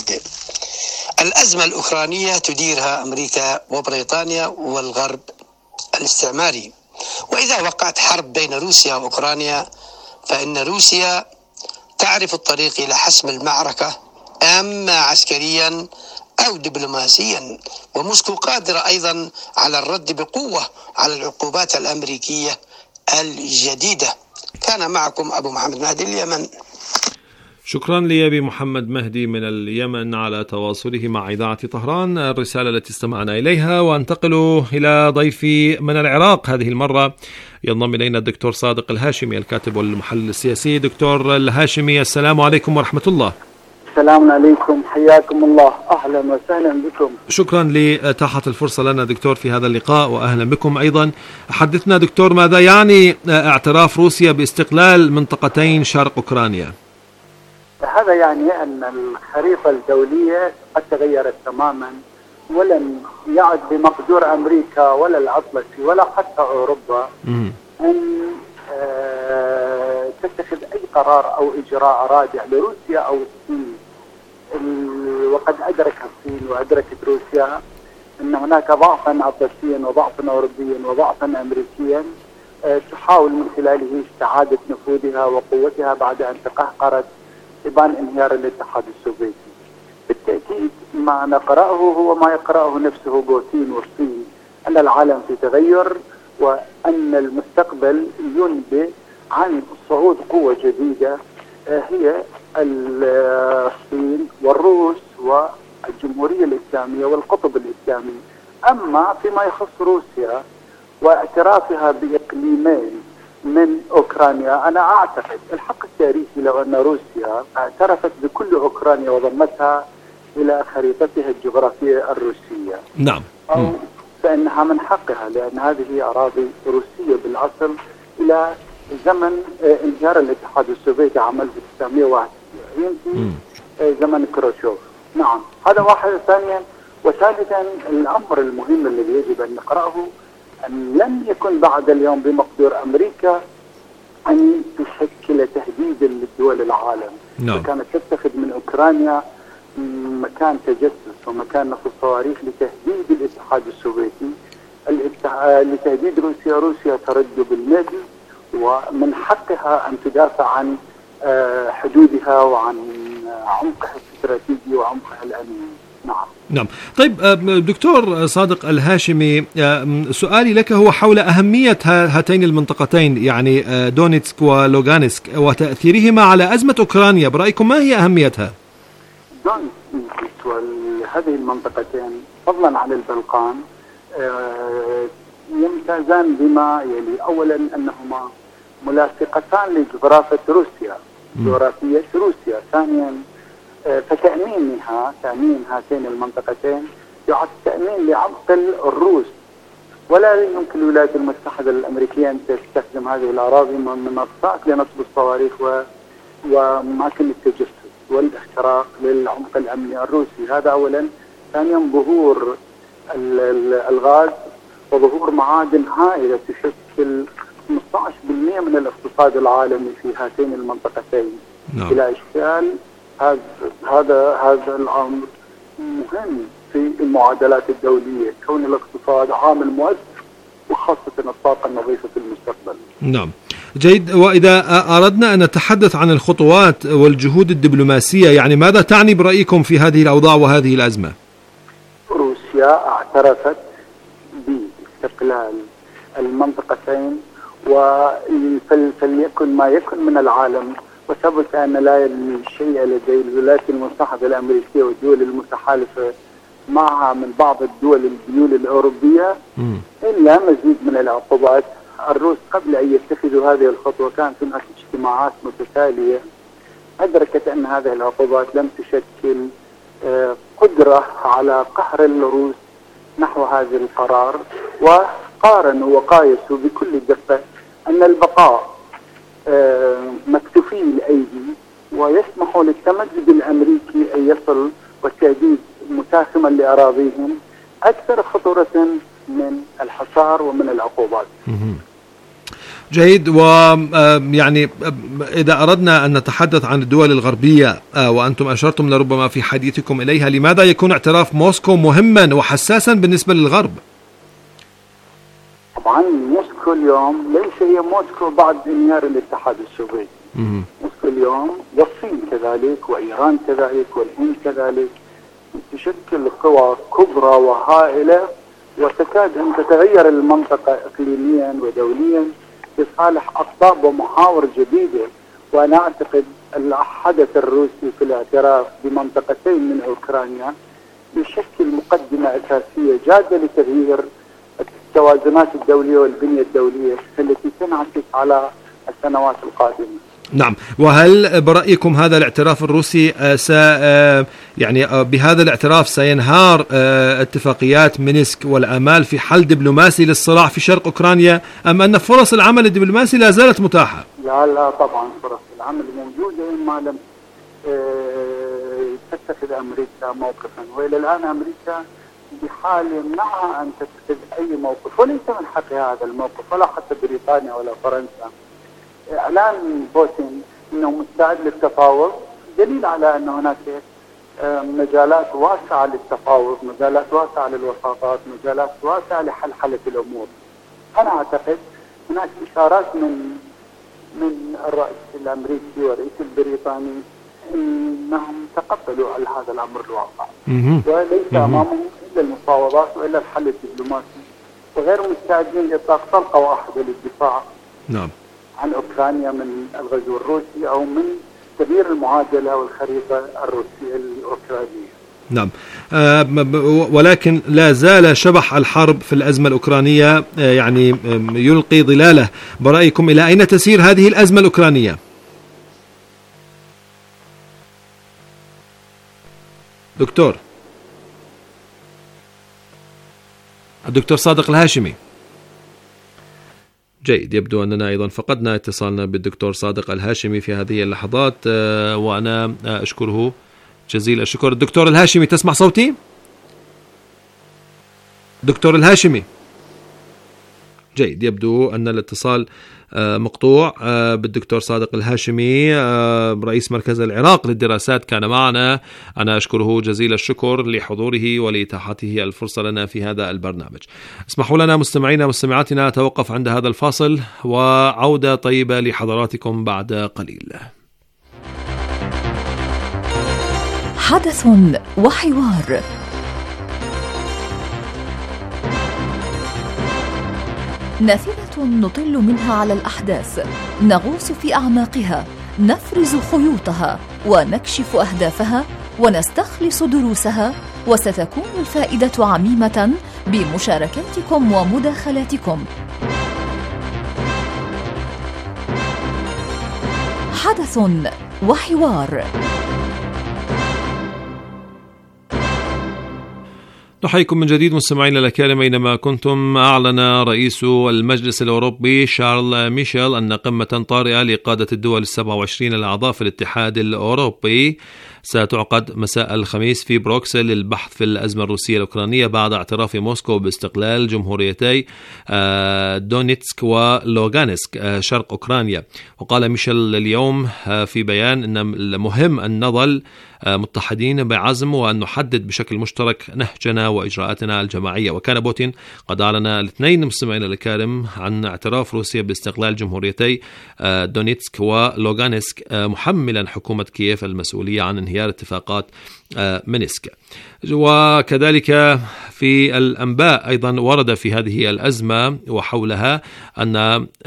الأزمة الأوكرانية تديرها أمريكا وبريطانيا والغرب الاستعماري، وإذا وقعت حرب بين روسيا وأوكرانيا فإن روسيا تعرف الطريق إلى حسم المعركة، أما عسكريا أو دبلوماسيا، وموسكو قادرة أيضا على الرد بقوة على العقوبات الأمريكية الجديدة. كان معكم أبو محمد مهدي اليمن. شكرا لأبي محمد مهدي من اليمن على تواصله مع إذاعة طهران. الرسالة التي استمعنا إليها. وانتقل إلى ضيفي من العراق هذه المرة، ينضم إلينا الدكتور صادق الهاشمي الكاتب والمحلل السياسي. دكتور الهاشمي، السلام عليكم ورحمة الله. السلام عليكم، حياكم الله، أهلا وسهلا بكم. شكرا لإتاحة الفرصة لنا دكتور في هذا اللقاء، وأهلا بكم أيضا. حدثنا دكتور، ماذا يعني اعتراف روسيا باستقلال منطقتين شرق أوكرانيا؟ هذا يعني أن الخريطة الدولية قد تغيرت تماما، ولم يعد بمقدور أمريكا ولا الأطلسي ولا حتى أوروبا م- أن آه تتخذ أي قرار أو إجراء رادع لروسيا أو الصين. وقد أدرك الصين وأدركت روسيا أن هناك ضعفا أطلسيا وضعفا أوروبيا وضعفا أمريكيا آه تحاول من خلاله استعادة نفوذها وقوتها بعد أن تقهقرت إبان انهيار الاتحاد السوفيتي. بالتأكيد ما نقرأه هو ما يقرأه نفسه بوتين والصين، أن العالم في تغير، وأن المستقبل ينبئ عن صعود قوة جديدة هي الصين والروس والجمهورية الإسلامية والقطب الإسلامي. أما فيما يخص روسيا واعترافها بإقليمين من أوكرانيا. أنا أعتقد الحق التاريخي لو أن روسيا اعترفت بكل أوكرانيا وضمتها إلى خريطتها الجغرافية الروسية نعم أو فإنها من حقها، لأن هذه أراضي روسية بالأصل إلى زمن انهيار الاتحاد السوفيتي عام ألف وتسعمائة وواحد وسبعين في زمن كروشوف. نعم هذا واحد. ثانيا وثالثا الأمر المهم الذي يجب أن نقرأه أن لم يكن بعد اليوم بمقدور أمريكا أن تشكل تهديدا للدول العالم. نعم. كانت تتخذ من أوكرانيا مكان تجسس ومكان نصب صواريخ لتهديد الاتحاد السوفيتي، لتهديد روسيا. روسيا ترد بالمثل ومن حقها أن تدافع عن حدودها وعن عمقها الاستراتيجي وعمقها الأمني. نعم. نعم. طيب دكتور صادق الهاشمي، سؤالي لك هو حول أهمية هاتين المنطقتين، يعني دونيتسك ولوغانسك، وتأثيرهما على أزمة أوكرانيا. برأيكم ما هي أهميتها؟ دونيتسك وهذه المنطقتين فضلا عن البلقان يمتازان بما يلي. أولا أنهما ملاصقتان لجغرافية روسيا، جغرافية روسيا. ثانيا فتأمينها تأمين هاتين المنطقتين يعد تأمين لعمق الروس، ولا يمكن الولايات المتحدة الأمريكية أن تستخدم هذه الأراضي من منصات لنصب الصواريخ وأماكن التجسس والاختراق للعمق الأمني الروسي. هذا أولا. ثانيا ظهور الغاز وظهور معادن هائلة تشكل خمسة عشر بالمئة من الاقتصاد العالمي في هاتين المنطقتين. نعم. بلا إشكال هذا هذا هذا الأمر مهم في المعادلات الدولية، كون الاقتصاد عامل مؤثر وخاصة الطاقة النظيفة في المستقبل. نعم جيد. وإذا أردنا أن نتحدث عن الخطوات والجهود الدبلوماسية، يعني ماذا تعني برأيكم في هذه الأوضاع وهذه الأزمة؟ روسيا اعترفت باستقلال المنطقتين فليكن ما يكن من العالم، وثبت أن لا شيء لدي الولايات المتحدة الأمريكية والدول المتحالفة معها من بعض الدول الديول الأوروبية إلا مزيد من العقوبات. الروس قبل أن يتخذوا هذه الخطوة كانت هناك اجتماعات متتالية أدركت أن هذه العقوبات لم تشكل قدرة على قهر الروس نحو هذا القرار، وقارنوا وقايسوا بكل دقة أن البقاء مكتوفي الأيدي ويسمح للتمدد الأمريكي أن يصل والتهديد متاخما لأراضيهم أكثر خطورة من الحصار ومن العقوبات. جيد. ويعني إذا أردنا أن نتحدث عن الدول الغربية وأنتم أشرتم لربما في حديثكم إليها، لماذا يكون اعتراف موسكو مهما وحساسا بالنسبة للغرب؟ طبعا موسكو اليوم ليس هي موسكو بعد انهيار الاتحاد السوفيتي. موسكو اليوم والصين كذلك وإيران كذلك والهند كذلك تشكل قوى كبرى وهائلة وتكاد أن تتغير المنطقة إقليميا ودوليا لصالح أقطاب ومحاور جديدة. وأنا أعتقد الحدث الروسي في الاعتراف بمنطقتين من أوكرانيا يشكل مقدمة أساسية جادة لتغيير التوازنات الدولية والبنية الدولية التي تنعكس على السنوات القادمة. نعم. وهل برأيكم هذا الاعتراف الروسي س يعني بهذا الاعتراف سينهار اتفاقيات مينسك والآمال في حل دبلوماسي للصراع في شرق أوكرانيا، أم أن فرص العمل الدبلوماسي لا زالت متاحة؟ لا لا طبعا فرص العمل موجودة ما لم تتخذ أمريكا موقفا، وإلى الآن أمريكا بحال يمنعها أن تتخذ أي موقف، وليس من حقها هذا الموقف ولا حتى بريطانيا ولا فرنسا. إعلان بوتين أنه مستعد للتفاوض دليل على أن هناك مجالات واسعة للتفاوض، مجالات واسعة للوساطات، مجالات واسعة لحلحلة الأمور. أنا أعتقد هناك إشارات من من الرئيس الأمريكي والرئيس البريطاني أنهم تقبلوا على هذا الأمر الواقع، وليس أمامهم إلا المفاوضات وإلا الحل الدبلوماسي، وغير مستعدين لإطلاق طلقة واحدة للدفاع نعم عن أوكرانيا من الغزو الروسي أو من تغيير المعادلة والخريطة الروسية الأوكرانية. نعم، ولكن لا زال شبح الحرب في الأزمة الأوكرانية يعني يلقي ظلاله. برأيكم إلى أين تسير هذه الأزمة الأوكرانية؟ دكتور الدكتور صادق الهاشمي. جيد، يبدو أننا أيضا فقدنا اتصالنا بالدكتور صادق الهاشمي في هذه اللحظات، وأنا أشكره جزيل الشكر. الدكتور الهاشمي، تسمع صوتي؟ دكتور الهاشمي. جيد، يبدو أن الاتصال مقطوع بالدكتور صادق الهاشمي رئيس مركز العراق للدراسات، كان معنا. أنا أشكره جزيل الشكر لحضوره ولإتاحته الفرصة لنا في هذا البرنامج. اسمحوا لنا مستمعينا مستمعاتنا توقف عند هذا الفاصل، وعودة طيبة لحضراتكم بعد قليل. حدث وحوار. نافذة نطل منها على الأحداث، نغوص في أعماقها، نفرز خيوطها ونكشف أهدافها ونستخلص دروسها، وستكون الفائدة عميمة بمشاركاتكم ومداخلاتكم. حدث وحوار. نحييكم من جديد مستمعينا الأكارم أينما كنتم. أعلن رئيس المجلس الأوروبي شارل ميشيل أن قمة طارئة لقادة الدول السبعة وعشرين الأعضاء في الاتحاد الأوروبي ستعقد مساء الخميس في بروكسل للبحث في الأزمة الروسية الأوكرانية بعد اعتراف موسكو باستقلال جمهوريتي دونيتسك ولوغانسك شرق أوكرانيا. وقال ميشيل اليوم في بيان أن مهم أن نظل متحدين بعزم وأن نحدد بشكل مشترك نهجنا وإجراءاتنا الجماعية. وكان بوتين قد أعلن الاثنين مستمعينا الكرام عن اعتراف روسيا باستقلال جمهوريتي دونيتسك ولوغانسك، محملا حكومة كييف المسؤولية عن انهيار اتفاقات مينسك. وكذلك في الأنباء أيضا ورد في هذه الأزمة وحولها أن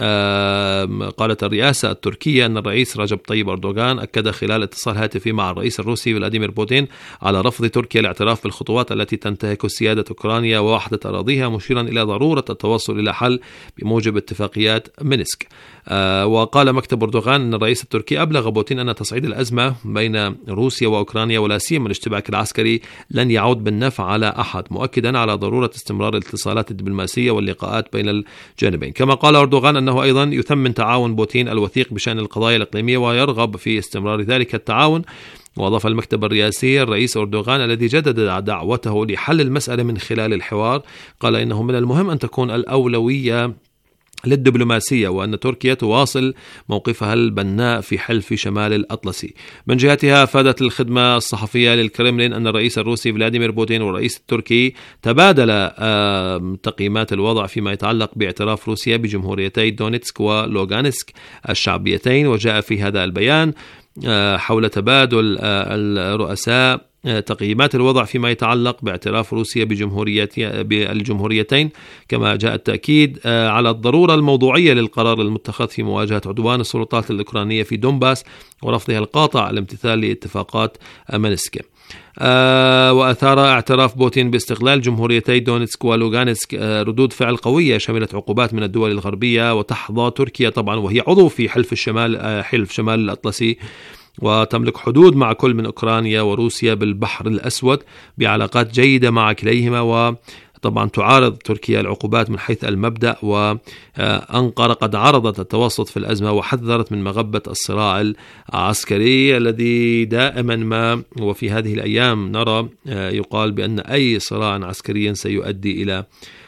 قالت الرئاسة التركية أن الرئيس رجب طيب أردوغان أكد خلال اتصال هاتفي مع الرئيس الروسي فلاديمير بوتين على رفض تركيا الاعتراف بالخطوات التي تنتهك سيادة أوكرانيا ووحدة أراضيها، مشيرا إلى ضرورة التوصل إلى حل بموجب اتفاقيات مينسك. وقال مكتب أردوغان أن الرئيس التركي أبلغ بوتين أن تصعيد الأزمة بين روسيا وأوكرانيا ولا سيما الاشتباك العسكري لن يعود بالنفع على أحد، مؤكدا على ضرورة استمرار الاتصالات الدبلوماسية واللقاءات بين الجانبين. كما قال أردوغان أنه أيضا يثمن تعاون بوتين الوثيق بشأن القضايا الإقليمية ويرغب في استمرار ذلك التعاون. وأضاف المكتب الرئاسي الرئيس أردوغان الذي جدد دعوته لحل المسألة من خلال الحوار، قال إنه من المهم أن تكون الأولوية للدبلوماسية وأن تركيا تواصل موقفها البناء في حلف شمال الأطلسي. من جهتها أفادت الخدمة الصحفية للكرملين أن الرئيس الروسي فلاديمير بوتين والرئيس التركي تبادل تقييمات الوضع فيما يتعلق باعتراف روسيا بجمهوريتي دونيتسك ولوغانسك الشعبيتين. وجاء في هذا البيان حول تبادل الرؤساء تقييمات الوضع فيما يتعلق باعتراف روسيا بالجمهوريتين، كما جاء التأكيد على الضرورة الموضوعية للقرار المتخذ في مواجهة عدوان السلطات الأوكرانية في دونباس ورفضها القاطع الامتثال لاتفاقات مينسك. آه وأثار اعتراف بوتين باستقلال جمهوريتي دونيتسك ولوغانسك آه ردود فعل قوية شملت عقوبات من الدول الغربية، وتحظى تركيا طبعا وهي عضو في حلف الشمال آه حلف شمال الأطلسي وتملك حدود مع كل من أوكرانيا وروسيا بالبحر الأسود بعلاقات جيدة مع كليهما، وطبعا تعارض تركيا العقوبات من حيث المبدأ. وأنقرة قد عرضت التوسط في الأزمة وحذرت من مغبة الصراع العسكري الذي دائما ما وفي هذه الأيام نرى يقال بأن أي صراع عسكري سيؤدي إلى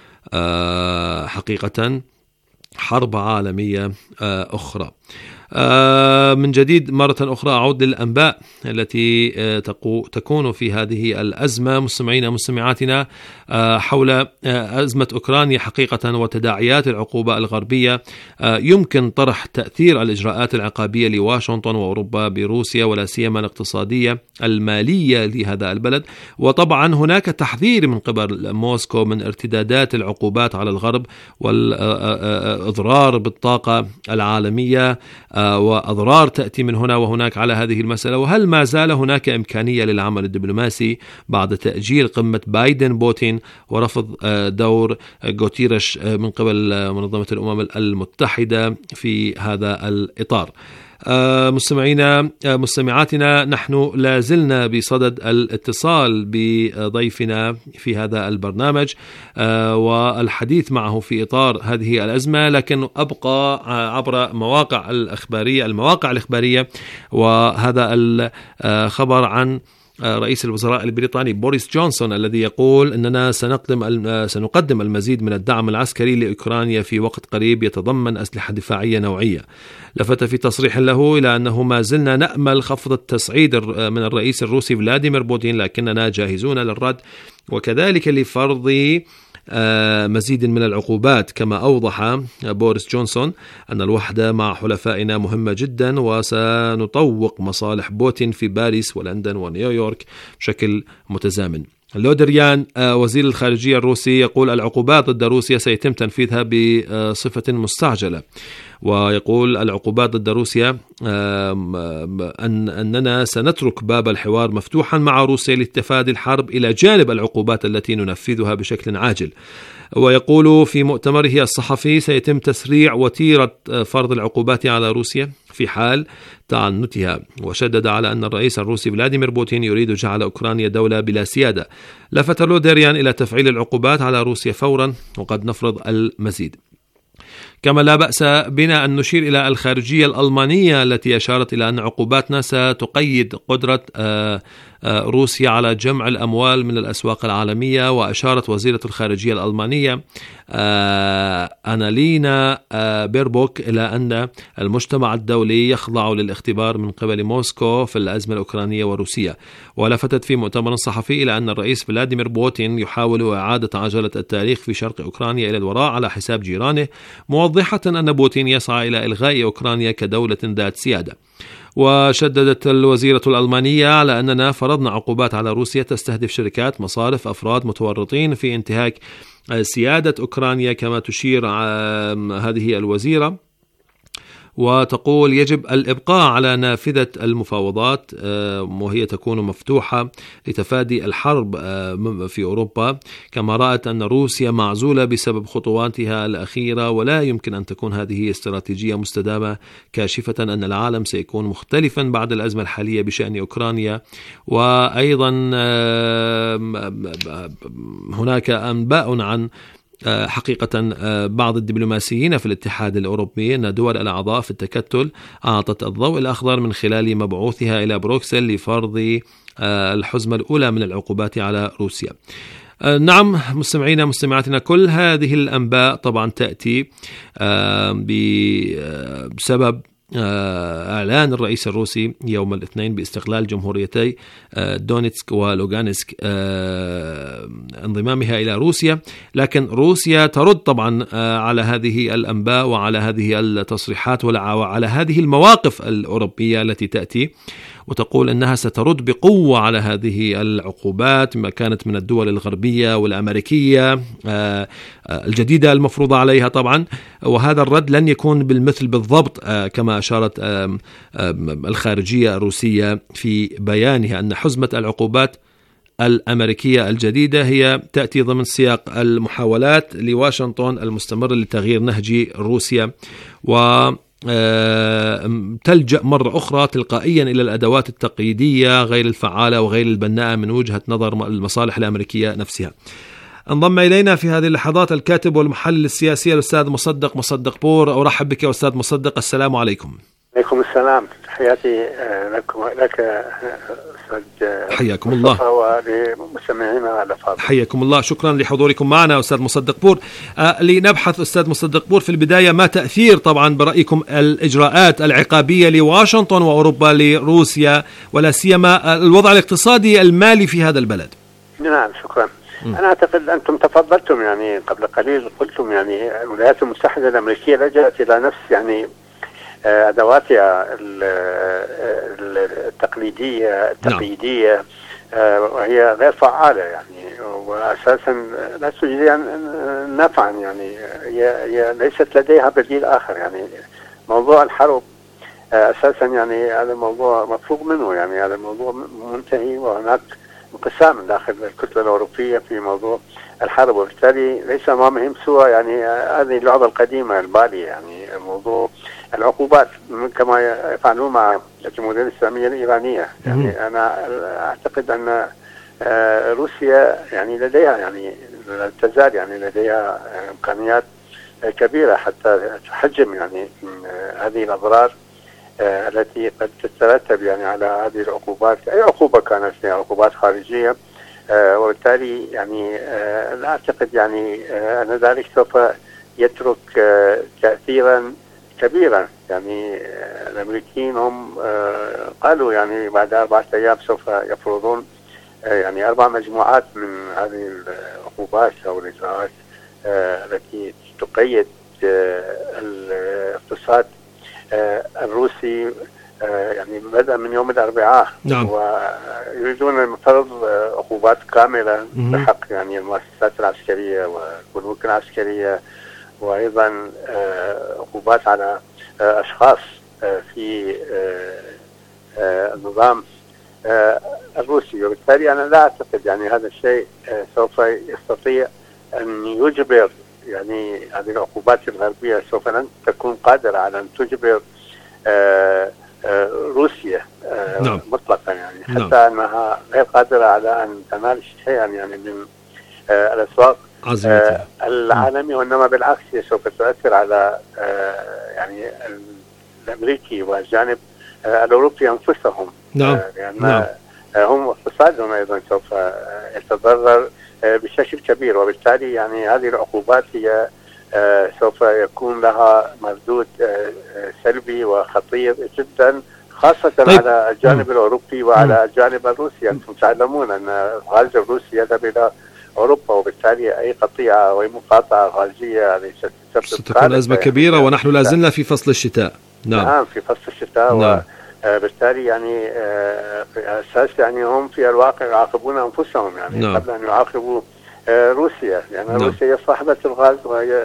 حقيقة حرب عالمية أخرى. من جديد مرة أخرى أعود للأنباء التي تكون في هذه الأزمة مستمعينا مستمعاتنا حول أزمة أوكرانيا حقيقة وتداعيات العقوبة الغربية. يمكن طرح تأثير الإجراءات العقابية لواشنطن وأوروبا بروسيا ولا سيما الاقتصادية المالية لهذا البلد، وطبعا هناك تحذير من قبل موسكو من ارتدادات العقوبات على الغرب والإضرار بالطاقة العالمية وأضرار تأتي من هنا وهناك على هذه المسألة؟ وهل ما زال هناك إمكانية للعمل الدبلوماسي بعد تأجيل قمة بايدن بوتين ورفض دور غوتيريش من قبل منظمة الأمم المتحدة في هذا الإطار؟ مستمعينا مستمعاتنا، نحن لازلنا بصدد الاتصال بضيفنا في هذا البرنامج والحديث معه في إطار هذه الأزمة، لكن أبقى عبر مواقع الأخبارية المواقع الإخبارية وهذا الخبر عن رئيس الوزراء البريطاني بوريس جونسون الذي يقول أننا سنقدم سنقدم المزيد من الدعم العسكري لأوكرانيا في وقت قريب يتضمن أسلحة دفاعية نوعية. لفت في تصريح له إلى أنه ما زلنا نأمل خفض التصعيد من الرئيس الروسي فلاديمير بوتين، لكننا جاهزون للرد وكذلك لفرض مزيد من العقوبات. كما أوضح بوريس جونسون أن الوحدة مع حلفائنا مهمة جدا وسنطوق مصالح بوتين في باريس ولندن ونيويورك بشكل متزامن. لودريان وزير الخارجية الروسي يقول العقوبات ضد روسيا سيتم تنفيذها بصفة مستعجلة، ويقول العقوبات ضد روسيا أن أننا سنترك باب الحوار مفتوحا مع روسيا لتفادي الحرب إلى جانب العقوبات التي ننفذها بشكل عاجل. ويقول في مؤتمره الصحفي سيتم تسريع وتيرة فرض العقوبات على روسيا في حال تعنتها، وشدد على أن الرئيس الروسي فلاديمير بوتين يريد جعل أوكرانيا دولة بلا سيادة. لفت لودريان إلى تفعيل العقوبات على روسيا فورا وقد نفرض المزيد. كما لا بأس بنا أن نشير إلى الخارجية الألمانية التي أشارت إلى أن عقوباتنا ستقيد قدرة روسيا على جمع الأموال من الأسواق العالمية. وأشارت وزيرة الخارجية الألمانية أنالينا بيربوك إلى أن المجتمع الدولي يخضع للاختبار من قبل موسكو في الأزمة الأوكرانية وروسيا. ولفتت في مؤتمر صحفي إلى أن الرئيس فلاديمير بوتين يحاول إعادة عجلة التاريخ في شرق أوكرانيا إلى الوراء على حساب جيرانه، موضحة أن بوتين يسعى إلى إلغاء أوكرانيا كدولة ذات سيادة. وشددت الوزيرة الألمانية على أننا فرضنا عقوبات على روسيا تستهدف شركات، مصارف، أفراد متورطين في انتهاك سيادة أوكرانيا. كما تشير هذه الوزيرة وتقول يجب الإبقاء على نافذة المفاوضات وهي تكون مفتوحة لتفادي الحرب في أوروبا. كما رأت أن روسيا معزولة بسبب خطواتها الأخيرة ولا يمكن أن تكون هذه استراتيجية مستدامة، كاشفة أن العالم سيكون مختلفا بعد الأزمة الحالية بشأن أوكرانيا. وأيضا هناك أنباء عن حقيقة بعض الدبلوماسيين في الاتحاد الأوروبي أن دول الأعضاء في التكتل أعطت الضوء الأخضر من خلال مبعوثها إلى بروكسل لفرض الحزمة الأولى من العقوبات على روسيا. نعم مستمعينا مستمعاتنا، كل هذه الأنباء طبعا تأتي بسبب إعلان الرئيس الروسي يوم الاثنين باستقلال جمهوريتي دونيتسك ولوغانسك انضمامها إلى روسيا. لكن روسيا ترد طبعا على هذه الأنباء وعلى هذه التصريحات وعلى هذه المواقف الأوروبية التي تأتي، وتقول أنها سترد بقوة على هذه العقوبات ما كانت من الدول الغربية والأمريكية الجديدة المفروضة عليها طبعا. وهذا الرد لن يكون بالمثل بالضبط كما أشارت الخارجية الروسية في بيانها أن حزمة العقوبات الأمريكية الجديدة هي تأتي ضمن سياق المحاولات لواشنطن المستمرة لتغيير نهج روسيا، و تلجأ مرة أخرى تلقائيا إلى الأدوات التقييدية غير الفعالة وغير البناءة من وجهة نظر المصالح الأمريكية نفسها. انضم إلينا في هذه اللحظات الكاتب والمحلل السياسي الأستاذ مصدق مصدق بور. أرحب بك يا أستاذ مصدق، السلام عليكم. عليكم السلام، تحياتي لكم لك أستاذ حياكم الله ولمستمعينا الأفاضل. حياكم الله، شكرا لحضوركم معنا أستاذ مصدق بور. آه لنبحث أستاذ مصدق بور في البداية ما تأثير طبعا برأيكم الإجراءات العقابية لواشنطن وأوروبا لروسيا ولا سيما الوضع الاقتصادي المالي في هذا البلد؟ نعم شكرا. م. أنا أعتقد أنتم تفضلتم يعني قبل قليل قلتم يعني الولايات المتحدة الأمريكية لجأت إلى نفس يعني أدواتها التقليدية التقليدية وهي غير فعالة يعني وأساسا لا تجدي نفعا يعني هي ليست لديها بديل آخر يعني موضوع الحرب أساسا يعني هذا الموضوع مفروغ منه، يعني هذا الموضوع منتهي، وهناك انقسام داخل الكتلة الأوروبية في موضوع الحرب، وبالتالي ليس أمامهم سوى يعني هذه اللعبة القديمة البالية، يعني موضوع العقوبات كما يفعلون مع الجمهورية الإسلامية الإيرانية. يعني أنا أعتقد أن روسيا يعني لديها يعني لا تزال يعني لديها إمكانيات كبيرة حتى تحجم يعني هذه الأضرار التي قد تترتب يعني على هذه العقوبات، أي عقوبة كانت هي عقوبات خارجية، وبالتالي يعني لا أعتقد يعني أن ذلك سوف يترك تأثيرا كبيرا. يعني الأمريكيين هم قالوا يعني بعد أربعة أيام سوف يفرضون يعني أربع مجموعات من هذه العقوبات أو الإجراءات التي تقيد الاقتصاد الروسي يعني بدأ من يوم الأربعاء. نعم. ويريدون فرض عقوبات كاملة بحق يعني المؤسسات العسكرية والبنوك العسكرية، وأيضا عقوبات على أشخاص في النظام الروسي. وبالتالي أنا لا أعتقد يعني هذا الشيء سوف يستطيع أن يجبر يعني هذه العقوبات الغربية سوف لن تكون قادرة على أن تجبر آآ آآ روسيا آآ نعم. مطلقا يعني حتى نعم. أنها غير قادرة على أن تنال شيئا يعني من الأسواق العالمي، وإنما بالعكس هي سوف تؤثر على يعني الأمريكي والجانب الأوروبي أنفسهم. نعم. لأن نعم. هم اقتصادهم أيضا سوف يتضرر بشكل كبير، وبالتالي يعني هذه العقوبات هي سوف يكون لها مردود سلبي وخطير جدا، خاصة طيب. على الجانب م. الأوروبي وعلى الجانب الروسي. أنتم تعلمون أن الغاز الروسي يذهب إلى أوروبا، وبالتالي أي قطيعة أو أي مقاطعة غازية ستكون أزمة كبيرة، ونحن لازلنا في فصل الشتاء. نعم. نعم في فصل الشتاء. نعم. وبالتالي يعني في أساس يعني هم في الواقع يعاقبون أنفسهم يعني نعم. قبل أن يعاقبوا روسيا، يعني نعم. روسيا هي صاحبة الغاز وهي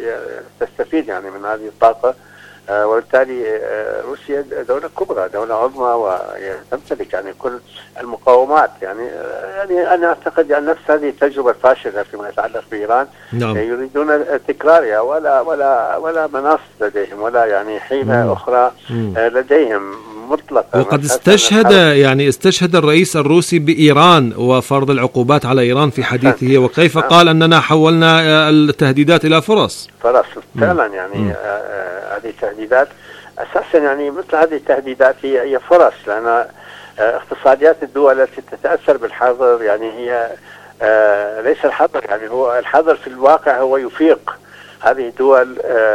تستفيد يعني من هذه الطاقة، وبالتالي روسيا دولة كبرى، دولة عظمى، وتمتلك يعني كل المقومات. يعني يعني أنا أعتقد أن نفس هذه التجربة الفاشلة فيما يتعلق بإيران نعم. يريدون تكرارها، ولا ولا ولا مناص لديهم، ولا يعني حيلة مم. أخرى مم. لديهم مطلقا. وقد استشهد يعني استشهد الرئيس الروسي بإيران وفرض العقوبات على إيران في حديثه، وكيف قال أننا حولنا التهديدات إلى فرص. فرص فعلا يعني هذه التهديدات أساسا يعني مثل هذه التهديدات هي هي فرص، لأن اقتصاديات الدول التي تتأثر بالحظر يعني هي ليس الحظر، يعني هو الحظر في الواقع هو يفيق هذه الدول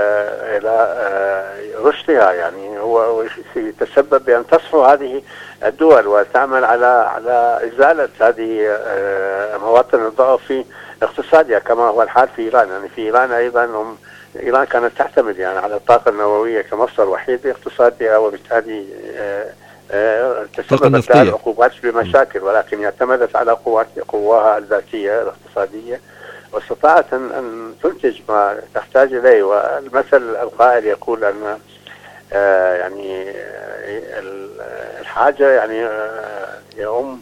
إلى رشدها، يعني هو يتسبب بأن تصفو هذه الدول وتعمل على على إزالة هذه مواطن الضعف في اقتصادها، كما هو الحال في إيران. يعني في إيران أيضا هم إيران كانت تعتمد يعني على الطاقة النووية كمصدر وحيد لاقتصادها، وبالتالي تسببت لها العقوبات بمشاكل، ولكن اعتمدت على قوات قواها الذاتية الاقتصادية، واستطاعت أن تنتج ما تحتاج إليه. والمثل القائل يقول أن يعني الحاجة يعني يا أم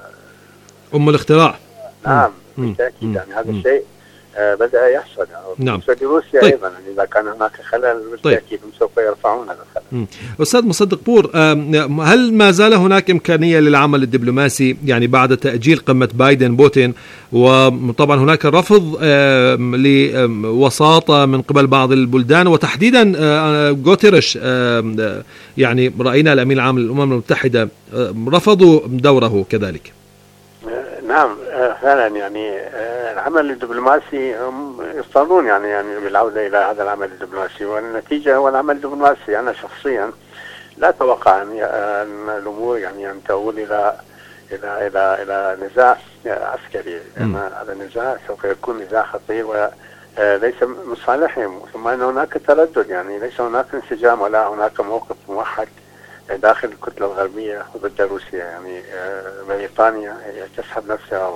أم الاختراع. نعم بالتأكيد. يعني هذا الشيء بدأ يحصل. نعم. في روسيا طيب. أيضا إذا كان هناك خلل بالتأكيد هم سوف يرفعون هذا الخلل. أستاذ مصدق بور، هل ما زال هناك إمكانية للعمل الدبلوماسي يعني بعد تأجيل قمة بايدن بوتين، وطبعا هناك رفض لوساطة من قبل بعض البلدان، وتحديدا غوتيريش يعني رأينا الأمين العام للأمم المتحدة رفضوا دوره كذلك؟ نعم فعلا. يعني العمل الدبلوماسي هم يصرون يعني يعني بالعودة إلى هذا العمل الدبلوماسي، والنتيجة هو العمل الدبلوماسي. أنا شخصيا لا أتوقع أن الأمور يعني أن تؤول إلى إلى إلى إلى نزاع عسكري، لأن هذا النزاع سوف يكون نزاع خطير وليس من صالحهم، ثم أن هناك تردد، يعني ليس هناك انسجام ولا هناك موقف موحد داخل الكتلة الغربية ضد روسيا. يعني بريطانيا تسحب نفسها،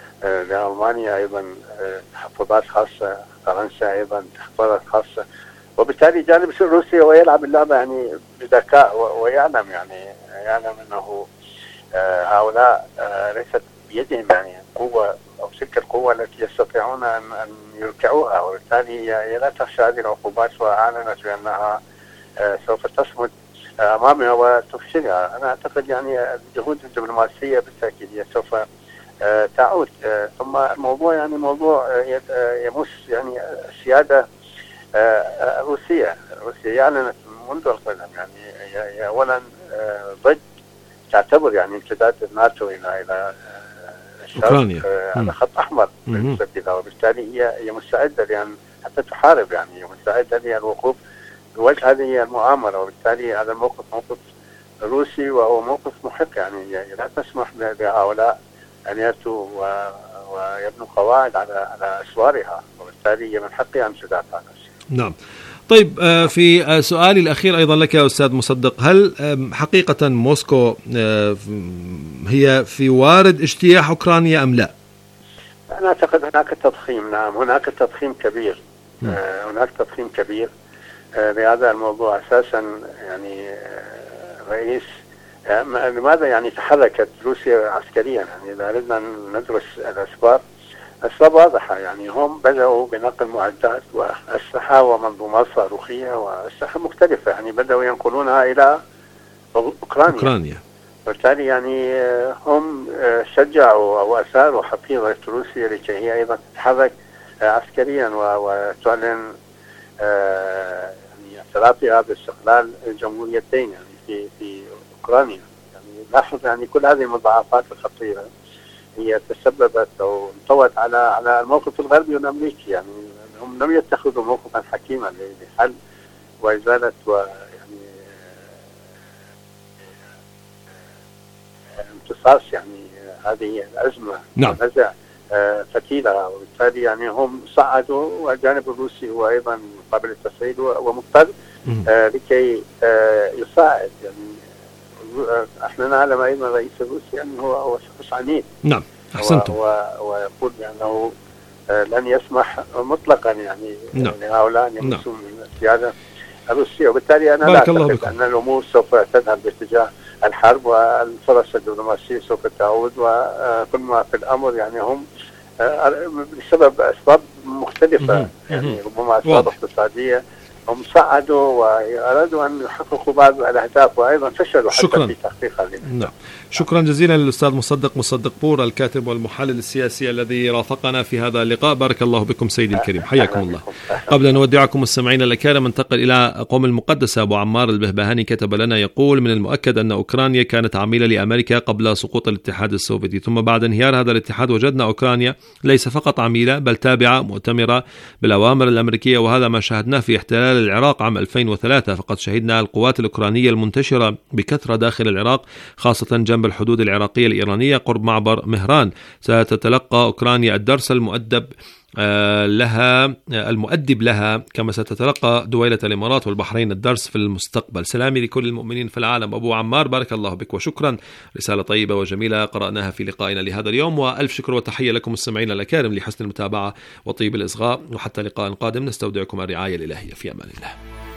ولألمانيا أيضا تحفظات خاصة، فرنسا أيضا تحفظات خاصة، وبالتالي جانب روسيا ويلعب اللعبة يعني بذكاء ويعلم يعني يعلم أنه هؤلاء ليست بيدهم يعني قوة أو تلك القوة التي يستطيعون أن يركعوها، وبالتالي هي لا تخشى هذه العقوبات وأعلنت بأنها سوف تصمد أمامها وتفشلها. أنا أعتقد يعني الجهود الدبلوماسية بالتأكيد هي سوف تعود. ثم الموضوع يعني موضوع يمس يعني السيادة الروسية. روسيا أعلنت منذ القدم يعني هي أولا ضد تعتبر يعني امتداد الناتو إلى إلى أوكرانيا على خط أحمر بالنسبة لها، وبالتالي هي هي مستعدة لأن حتى تحارب يعني هي مستعدة للوقوف بوجه هذه المؤامرة، وبالتالي هذا الموقف موقف روسي وهو موقف محق يعني لا تسمح لهؤلاء أن يأتوا ويبنوا قواعد على على أسوارها، وبالتالي هي من حقها أن تدافع عن نفسها. نعم. طيب في سؤالي الأخير أيضا لك يا أستاذ مصدق، هل حقيقة موسكو هي في وارد اجتياح أوكرانيا أم لا؟ أنا أعتقد هناك تضخيم. نعم هناك تضخيم كبير. م. هناك تضخيم كبير لهذا الموضوع أساسا. يعني رئيس لماذا يعني تحركت روسيا عسكريا؟ يعني إذا أردنا ندرس الأسباب، أسباب واضحة. يعني هم بدأوا بنقل معدات وأسلحة ومنظومات صاروخية وأسلحة مختلفة، يعني بدأوا ينقلونها إلى أوكرانيا. أوكرانيا. بالتالي يعني هم شجعوا أو أثاروا حفيظة روسيا لكي هي أيضا تتحرك عسكريا وتعلن يعني اعترافها باستقلال الجمهوريتين يعني في في أوكرانيا. يعني لاحظ يعني كل هذه المضاعفات الخطيرة هي تسببت أو انطوت على على الموقف الغربي والأمريكي. يعني هم لم يتخذوا موقفا حكيما لحل وإزالة ويعني امتصاص يعني هذه الأزمة. نعم. ونزع فتيلة، وبالتالي يعني هم صعدوا، والجانب الروسي هو أيضا قابل للتصعيد ومضطر لكي يساعد. يعني احنا نعلم ايضا رئيس روسيا يعني هو هو شخص عنيد. نعم احسنتم. ويقول بانه لن يسمح مطلقا يعني نعم. لهؤلاء ان يمسوا من السياده الروسيه، وبالتالي انا لا اعتقد ان الامور سوف تذهب باتجاه الحرب، والفرص الدبلوماسيه سوف تعود، وكل ما في الامر يعني هم بسبب اسباب مختلفه يعني ربما اسباب اقتصاديه هم صعدوا وأرادوا أن يحققوا بعض الأهداف وأيضا فشلوا حتى في تحقيقها. نعم. شكرا جزيلا للأستاذ مصدق مصدق بور الكاتب والمحلل السياسي الذي رافقنا في هذا اللقاء. بارك الله بكم سيدي الكريم، حياكم الله. قبل أن نودعكم مستمعينا الأكارم ننتقل إلى قوم المقدسة. أبو عمار البهبهاني كتب لنا يقول: من المؤكد أن أوكرانيا كانت عميلة لأمريكا قبل سقوط الاتحاد السوفيتي، ثم بعد انهيار هذا الاتحاد وجدنا أوكرانيا ليس فقط عميلة بل تابعة مؤتمرة بالأوامر الأمريكية، وهذا ما شاهدناه في احتلال العراق عام ألفين وثلاثة. فقد شهدنا القوات الأوكرانية المنتشرة بكثرة داخل العراق، خاصة جنب الحدود العراقية الإيرانية قرب معبر مهران. ستتلقى أوكرانيا الدرس المؤدب لها المؤدب لها كما ستتلقى دويلة الإمارات والبحرين الدرس في المستقبل. سلامي لكل المؤمنين في العالم. أبو عمار بارك الله بك وشكرا، رسالة طيبة وجميلة قرأناها في لقائنا لهذا اليوم، وألف شكر وتحية لكم مستمعين الأكارم لحسن المتابعة وطيب الإصغاء، وحتى لقاء قادم نستودعكم الرعاية الإلهية في أمان الله.